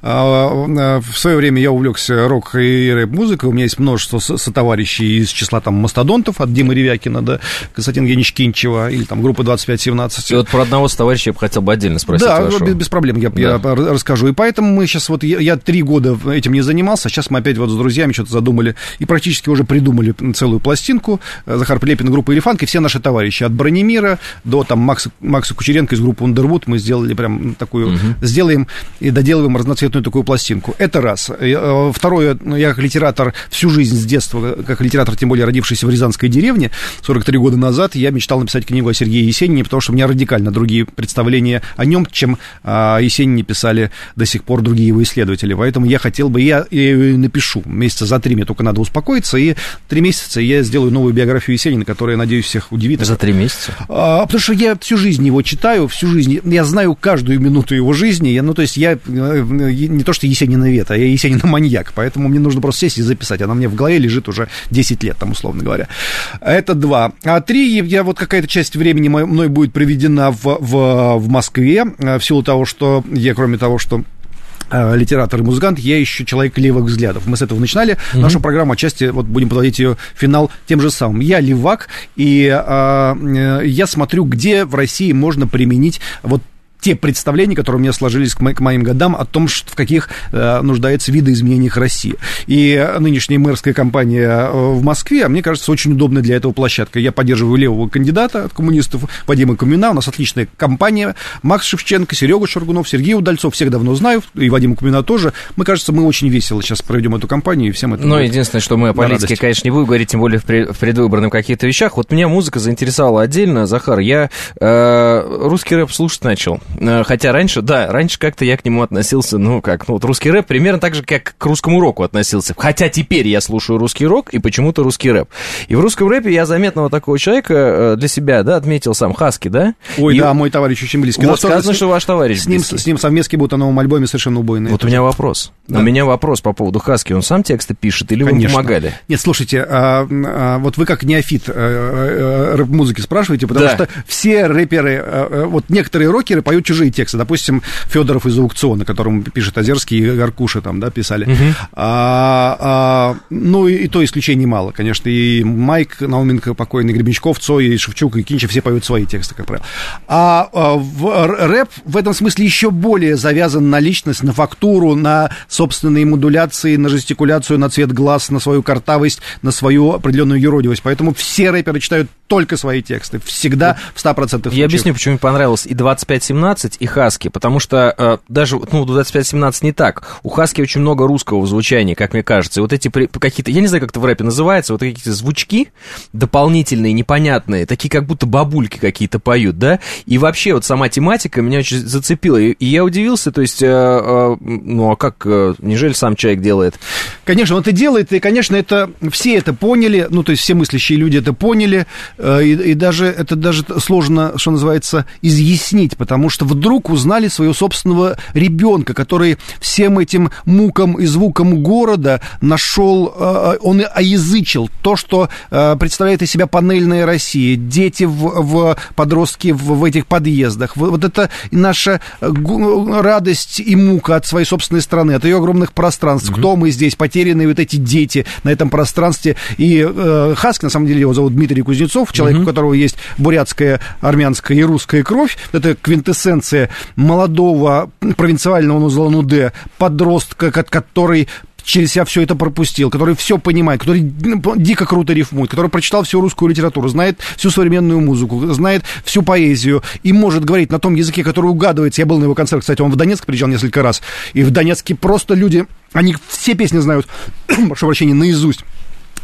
S13: В свое время я увлекся рок- и рэп-музыкой. У меня есть множество сотоварищей из числа там мастодонтов, от Димы Ревякина до Константина Евгеньевича Кинчева, или там группы двадцать пять семнадцать.
S2: И вот про одного сотоварища я бы хотел бы отдельно спросить.
S13: Да, без, без проблем, я, да. я расскажу. И поэтому мы сейчас, вот я, я три года этим не занимался, сейчас мы опять вот с друзьями что-то задумали и практически уже придумали целую пластинку. Захар Прилепин, группа «Элефант», и все наши товарищи, от Бронемира до там Макса, Макса Кучеренко из группы «Underwood», мы сделали прям такую, угу. сделаем и доделываем разноцветную такую пластинку. Это раз. Второе, я как литератор всю жизнь с детства, как литератор, тем более родившийся в Рязанской деревне, сорок три года назад, я мечтал написать книгу о Сергее Есенине, потому что у меня радикально другие представления о нем, чем о Есенине писали до сих пор другие его исследователи. Поэтому я хотел бы, я ее напишу. Месяца за три мне только надо успокоиться, и три месяца я сделаю новую биографию Есенина, которая, надеюсь, всех удивит.
S2: За три месяца?
S13: А, потому что я всю жизнь его читаю, всю жизнь, я знаю каждую минуту его жизни, я, ну, то есть я не то, что Есенина вет, а я Есенина маньяк, поэтому мне нужно просто сесть и записать. Она мне в голове лежит уже десять лет, там, условно говоря. Это два. А три, я вот какая-то часть времени мной будет проведена в, в, в Москве, в силу того, что я, кроме того, что литератор и музыкант, я еще человек левых взглядов. Мы с этого начинали. Mm-hmm. Нашу программу отчасти, вот будем подводить ее финал тем же самым. Я левак, и э, я смотрю, где в России можно применить вот те представления, которые у меня сложились к, мо- к моим годам, о том, что, в каких э, нуждается видоизменениях России. И нынешняя мэрская кампания в Москве, мне кажется, очень удобная для этого площадка. Я поддерживаю левого кандидата от коммунистов Вадима Кумина. У нас отличная кампания. Макс Шевченко, Серега Шургунов, Сергей Удальцов. Всех давно знаю. И Вадима Кумина тоже. Мне кажется, мы очень весело сейчас проведем эту кампанию. И всем это
S2: Но единственное, что мы о политике, конечно, не будем говорить, тем более в, пред, в предвыборных каких-то вещах. Вот меня музыка заинтересовала отдельно, Захар. Я э, русский рэп слушать начал. Хотя раньше, да, раньше как-то я к нему относился, ну, как, ну, вот русский рэп примерно так же, как к русскому року относился. Хотя теперь я слушаю русский рок и почему-то русский рэп. И в русском рэпе я заметного такого человека для себя, да, отметил сам Хаски, да?
S13: Ой,
S2: и...
S13: да, мой товарищ очень близкий.
S2: Вот сказано, что ваш товарищ
S13: с ним, с ним совместки будут на новом альбоме совершенно убойные.
S2: Вот у меня вопрос. Да. У меня вопрос по поводу Хаски. Он сам тексты пишет или
S13: Конечно.
S2: Вы помогали?
S13: Нет, слушайте, а, а, вот вы как неофит а, а, рэп-музыки спрашиваете, потому да. что все рэперы, а, вот некоторые рокеры поют чужие тексты. Допустим, Федоров из «Аукциона», которому пишет Озерский, и Аркуша там, да, писали. Uh-huh. А, а, ну, и, и то исключений мало, конечно. И Майк Науменко, покойный, Гребенщиков, Цой, и Шевчук, и Кинчев, все поют свои тексты, как правило. А, а в, рэп в этом смысле еще более завязан на личность, на фактуру, на собственные модуляции, на жестикуляцию, на цвет глаз, на свою картавость, на свою определенную юродивость. Поэтому все рэперы читают только свои тексты. Всегда в ста процентах случаев.
S2: Я объясню, почему мне понравилось и двадцать пять семнадцать, и Хаски. Потому что э, даже, ну, двадцать пять семнадцать не так. У Хаски очень много русского звучания, как мне кажется. И вот эти при, какие-то, я не знаю, как это в рэпе называется, вот какие-то звучки дополнительные, непонятные, такие как будто бабульки какие-то поют, да? И вообще вот сама тематика меня очень зацепила. И, и я удивился, то есть, э, э, ну, а как, э, неужели сам человек делает?
S13: Конечно, он это делает, и, конечно, это, все это поняли, ну, то есть все мыслящие люди это поняли, э, и, и даже, это даже сложно, что называется, изъяснить, потому что вдруг узнали своего собственного ребенка, который всем этим мукам и звукам города нашел, он оязычил то, что представляет из себя панельная Россия, дети, в, в подростки в, в этих подъездах. Вот это наша радость и мука от своей собственной страны, от ее огромных пространств. Mm-hmm. Кто мы здесь, потерянные вот эти дети на этом пространстве. И э, Хаски, на самом деле, его зовут Дмитрий Кузнецов, человек, mm-hmm. у которого есть бурятская, армянская и русская кровь. Это квинтэссенция молодого провинциального Улан-Удэ, подростка, который через себя все это пропустил, который все понимает, который дико круто рифмует, который прочитал всю русскую литературу, знает всю современную музыку, знает всю поэзию и может говорить на том языке, который угадывается. Я был на его концерте, кстати, он в Донецк приезжал несколько раз, и в Донецке просто люди, они все песни знают, прошу прощения, наизусть.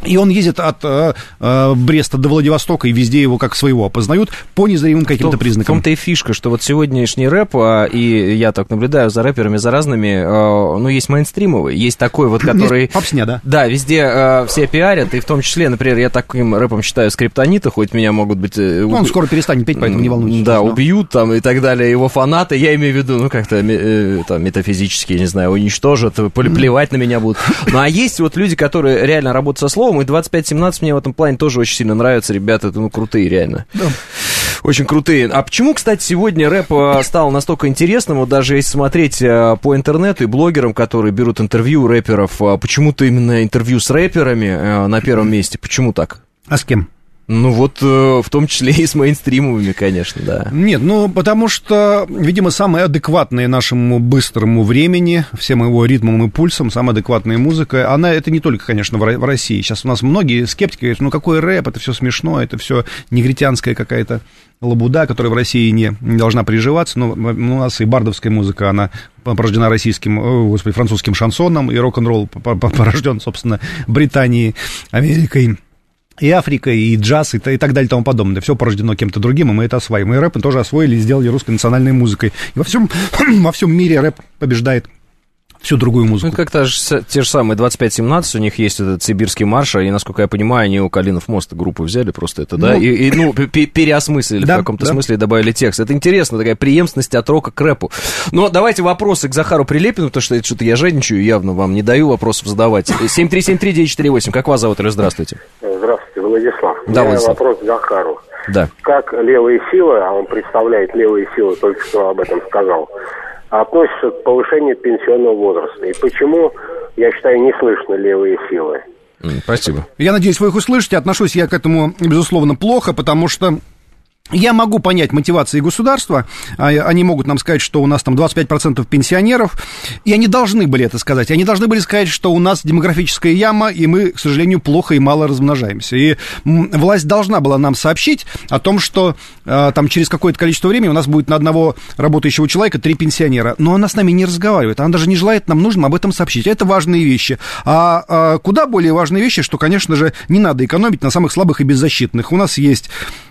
S13: И он ездит от э, э, Бреста до Владивостока, и везде его как своего опознают по незримым каким-то признакам.
S2: В том-то и фишка, что вот сегодняшний рэп, а, и я так наблюдаю за рэперами, за разными, а, ну, есть мейнстримовый, есть такой вот, который...
S13: Есть попсня, да?
S2: Да, везде а, все пиарят, и в том числе, например, я таким рэпом считаю Скриптонита, хоть меня могут быть...
S13: Ну, он скоро перестанет петь, поэтому не волнуйтесь.
S2: Да, убьют там и так далее его фанаты, я имею в виду, ну, как-то э, там, метафизически, не знаю, уничтожат, плевать на меня будут. Ну, а есть вот люди, которые реально работают со словом, и двадцать пять семнадцать мне в этом плане тоже очень сильно нравится, ребята, ну, крутые, реально. Да. Очень крутые. А почему, кстати, сегодня рэп стал настолько интересным, вот даже если смотреть по интернету и блогерам, которые берут интервью у рэперов, почему-то именно интервью с рэперами на первом месте, почему так?
S13: А с кем?
S2: Ну вот, в том числе и с мейнстримовыми, конечно, да.
S13: Нет, ну, потому что, видимо, самые адекватные нашему быстрому времени, всем его ритмам и пульсам, самая адекватная музыка, она, это не только, конечно, в России. Сейчас у нас многие скептики говорят, ну, какой рэп, это все смешно, это все негритянская какая-то лабуда, которая в России не, не должна приживаться. Но у нас и бардовская музыка, она порождена российским, о, господи, французским шансоном, и рок-н-ролл порожден, собственно, Британией, Америкой, и Африка, и джаз, и, и так далее, и тому подобное. Все порождено кем-то другим, и мы это освоим. И рэп мы тоже освоили и сделали русской национальной музыкой. И во всем, во всем мире рэп побеждает всю другую музыку.
S2: Ну, как-то же, те же самые двадцать пять семнадцать, у них есть этот сибирский марш, и, насколько я понимаю, они у Калинов моста группу взяли просто это, да, ну, и, и, ну, переосмыслили да, в каком-то да. смысле и добавили текст. Это интересно, такая преемственность от рока к рэпу. Но давайте вопросы к Захару Прилепину, потому что это что-то я жадничаю, явно вам не даю вопросов задавать. семь три семь три девять четыре восемь, как вас зовут, или здравствуйте?
S14: Здравствуйте, Владислав.
S2: Да,
S14: У меня
S2: Владислав.
S14: вопрос к Захару.
S2: Да.
S14: Как левые силы, а он представляет левые силы, только что об этом сказал, относятся к повышению пенсионного возраста? И почему, я считаю, не слышно левые силы?
S2: Спасибо.
S13: Я надеюсь, вы их услышите. Отношусь я к этому, безусловно, плохо, потому что я могу понять мотивации государства. Они могут нам сказать, что у нас там двадцать пять процентов пенсионеров, и они должны были это сказать. Они должны были сказать, что у нас демографическая яма, и мы, к сожалению, плохо и мало размножаемся. И власть должна была нам сообщить о том, что там через какое-то количество времени у нас будет на одного работающего человека три пенсионера. Но она с нами не разговаривает, она даже не желает нам нужным об этом сообщить. Это важные вещи. А, а куда более важные вещи, что, конечно же, не надо экономить на самых слабых и беззащитных. У нас есть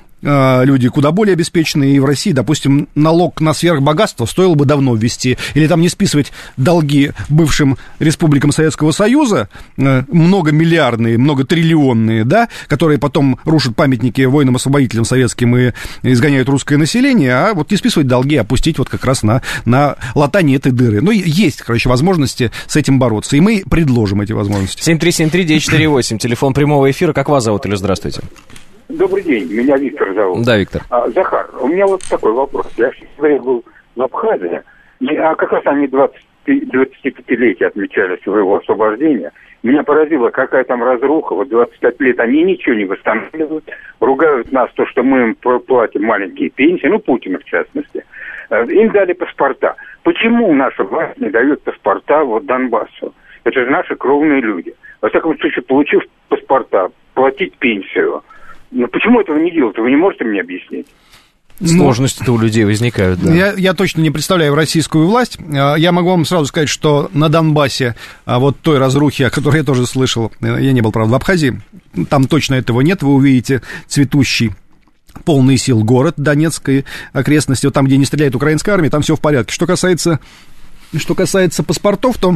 S13: люди куда более обеспеченные, и в России, допустим, налог на сверхбогатство стоило бы давно ввести, или там не списывать долги бывшим республикам Советского Союза, многомиллиардные, многотриллионные, да, которые потом рушат памятники воинам-освободителям советским и изгоняют русское население, а вот не списывать долги, а пустить вот как раз на, на латание этой дыры. Ну, есть, короче, возможности с этим бороться, и мы предложим эти возможности.
S2: семь три семь три девять четыре восемь, телефон прямого эфира, как вас зовут, или здравствуйте?
S15: Добрый день, меня Виктор зовут.
S2: Да, Виктор.
S15: А, Захар, у меня вот такой вопрос. Я сегодня был в Абхазии, и, а как раз они двадцатипятилетие отмечали своего освобождения. Меня поразило, какая там разруха. Вот двадцать пять лет они ничего не восстанавливают, ругают нас, то, что мы им платим маленькие пенсии, ну, Путина в частности. Им дали паспорта. Почему наша власть не дает паспорта вот Донбассу? Это же наши кровные люди. Во всяком случае, получив паспорта, платить пенсию. Но почему этого не делают? Вы не можете мне объяснить?
S2: Сложности-то у людей возникают, да.
S13: Я, я точно не представляю российскую власть. Я могу вам сразу сказать, что на Донбассе, вот той разрухи, о которой я тоже слышал, я не был, правда, в Абхазии, там точно этого нет. Вы увидите цветущий, полный сил город Донецкой окрестности, вот там, где не стреляет украинская армия, там все в порядке. Что касается, что касается паспортов, то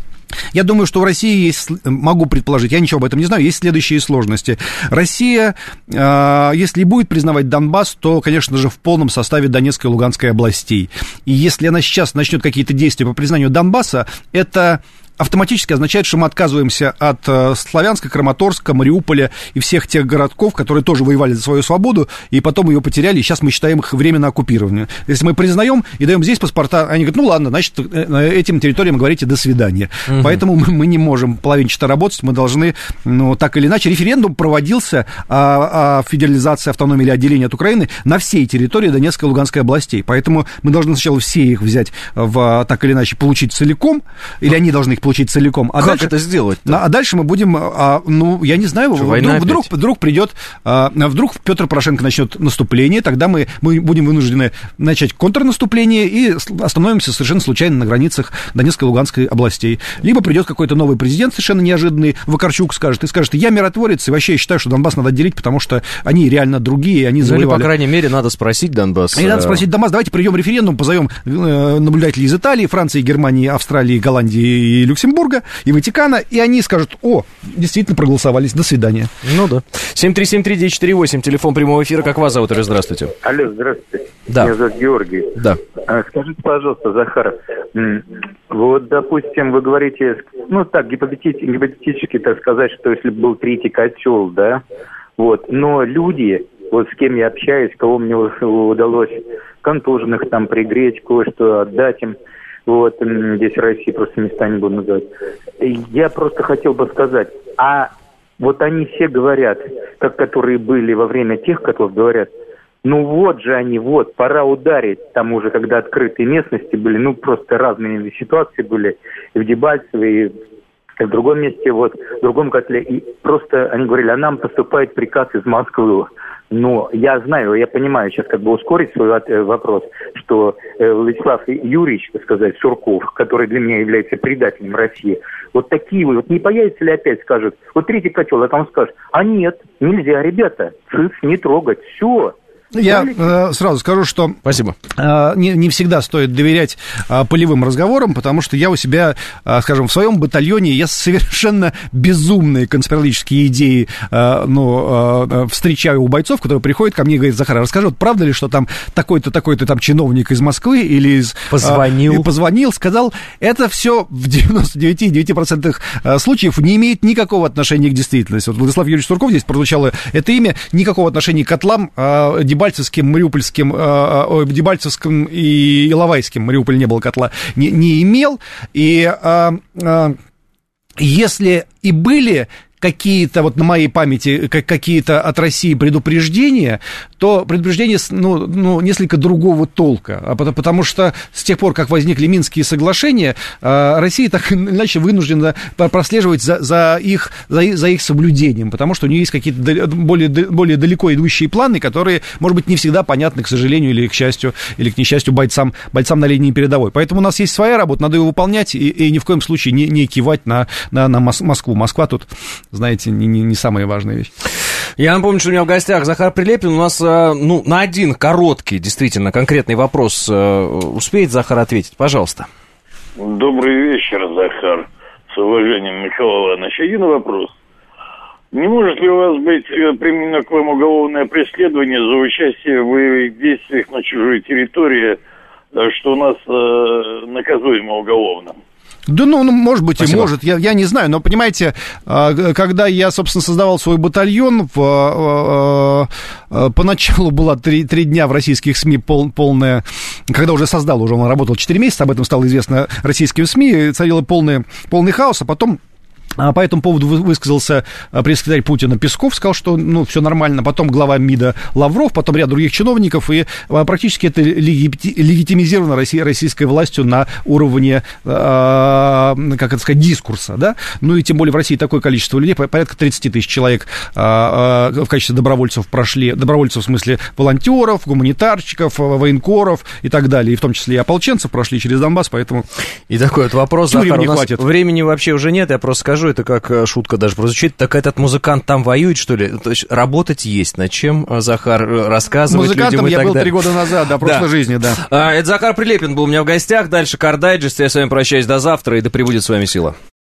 S13: я думаю, что в России есть, могу предположить, я ничего об этом не знаю, есть следующие сложности. Россия, э, если будет признавать Донбасс, то, конечно же, в полном составе Донецкой и Луганской областей. И если она сейчас начнет какие-то действия по признанию Донбасса, это автоматически означает, что мы отказываемся от э, Славянска, Краматорска, Мариуполя и всех тех городков, которые тоже воевали за свою свободу, и потом ее потеряли, и сейчас мы считаем их временно оккупированными. Если мы признаем и даем здесь паспорта, они говорят, ну ладно, значит, этим территориям говорите до свидания. Угу. Поэтому мы, мы не можем половинчато работать, мы должны, ну, так или иначе, референдум проводился о, о федерализации, автономии или отделении от Украины на всей территории Донецкой и Луганской областей. Поэтому мы должны сначала все их взять, в, так или иначе, получить целиком, или они должны их получить получить целиком. А
S2: как
S13: дальше,
S2: это сделать?
S13: А дальше мы будем, а, ну, я не знаю,
S2: Что,
S13: вдруг, вдруг, вдруг придет, а, вдруг Петр Порошенко начнет наступление, тогда мы, мы будем вынуждены начать контрнаступление и остановимся совершенно случайно на границах Донецкой и Луганской областей. Либо придет какой-то новый президент совершенно неожиданный, Вакарчук скажет, и скажет, я миротворец, и вообще я считаю, что Донбасс надо отделить, потому что они реально другие, они завоевали.
S2: Ну, или, по крайней мере, надо спросить Донбасс.
S13: И надо спросить Донбасс, давайте проведем референдум, позовем наблюдателей из Италии, Франции, Германии, Австралии, Голландии и Люксембурга, и Ватикана, и они скажут, о, действительно проголосовались, до свидания.
S2: Ну да. семь три семь три девять четыре восемь, телефон прямого эфира, как вас зовут, Ира, здравствуйте.
S16: Алло, здравствуйте.
S2: Да.
S16: Меня зовут Георгий.
S2: Да.
S16: А, скажите, пожалуйста, Захар, вот, допустим, вы говорите, ну так, гипотетически, гипотетически так сказать, что если бы был третий котел, да, вот, но люди, вот с кем я общаюсь, кого мне удалось контуженных там пригреть, кое-что отдать им, вот, здесь в России просто места не буду называть. Я просто хотел бы сказать, а вот они все говорят, как которые были во время тех котлов, говорят, ну вот же они, вот, пора ударить, там уже, когда открытые местности были, ну просто разные ситуации были, и в Дебальцево, и в другом месте, вот, в другом котле, и просто они говорили, а нам поступает приказ из Москвы. Но я знаю, я понимаю, сейчас как бы ускорить свой вопрос, что Владислав Юрьевич, так сказать, Сурков, который для меня является предателем России, вот такие вот, не появится ли опять, скажут, вот третий котел, а там скажут, а нет, нельзя, ребята, цыц, не трогать, все.
S13: Я э, сразу скажу, что
S2: Спасибо.
S13: Э, не, не всегда стоит доверять э, полевым разговорам, потому что я у себя, э, скажем, в своем батальоне я совершенно безумные конспирологические идеи э, ну, э, встречаю у бойцов, которые приходят ко мне и говорят, Захар, расскажи, вот правда ли, что там такой-то, такой-то там чиновник из Москвы или из...
S2: Позвонил.
S13: Э, позвонил, сказал, это все в девяносто девять целых девять десятых процента случаев не имеет никакого отношения к действительности. Вот Владислав Юрьевич Сурков, здесь прозвучало это имя, никакого отношения к котлам, э, Дебальцевским, Мариупольским, э, Дебальцевским и Иловайским, Мариуполь не было котла, не, не имел. И э, э, если и были какие-то, вот на моей памяти, какие-то от России предупреждения, то предупреждения, ну, ну, несколько другого толка. Потому что с тех пор, как возникли Минские соглашения, Россия так или иначе вынуждена прослеживать за, за, их, за, за их соблюдением, потому что у нее есть какие-то более, более далеко идущие планы, которые, может быть, не всегда понятны, к сожалению, или к счастью, или к несчастью бойцам, бойцам на линии передовой. Поэтому у нас есть своя работа, надо ее выполнять и, и ни в коем случае не, не кивать на, на, на Москву. Москва тут, знаете, не, не, не самая важная вещь.
S2: Я напомню, что у меня в гостях Захар Прилепин. У нас, ну, на один короткий, действительно, конкретный вопрос успеет Захар ответить? Пожалуйста.
S17: Добрый вечер, Захар. С уважением, Михаил Иванович. Один вопрос. Не может ли у вас быть применено к вам уголовное преследование за участие в боевых действиях на чужой территории, что у нас э, наказуемо уголовно?
S13: Да, ну, ну, может быть,
S2: Спасибо.
S13: и может, я, я не знаю, но, понимаете, когда я, собственно, создавал свой батальон, в, поначалу было три, три дня в российских СМИ пол, полная, когда уже создал, уже он работал четыре месяца, об этом стало известно российским СМИ, царило полный, полный хаос, а потом... По этому поводу высказался пресс-секретарь Путина Песков, сказал, что, ну, все нормально. Потом глава МИДа Лавров, потом ряд других чиновников, и практически это легитимизировано российской властью на уровне, как это сказать, дискурса, да? Ну, и тем более в России такое количество людей, порядка тридцать тысяч человек в качестве добровольцев прошли, добровольцев в смысле волонтеров, гуманитарщиков, военкоров и так далее, и в том числе и ополченцев прошли через Донбасс, поэтому...
S2: И такой вот вопрос, Захар, у нас
S13: хватит.
S2: Времени вообще уже нет, я просто скажу, это как шутка даже прозвучит, так этот музыкант там воюет, что ли? То есть работать есть над чем, Захар, рассказывать
S13: музыкантом
S2: людям и
S13: я
S2: так
S13: был
S2: далее.
S13: три года назад, до прошлой
S2: да.
S13: жизни, да.
S2: А, это Захар Прилепин был у меня в гостях, дальше Кардайджест, я с вами прощаюсь до завтра, и да пребудет с вами сила.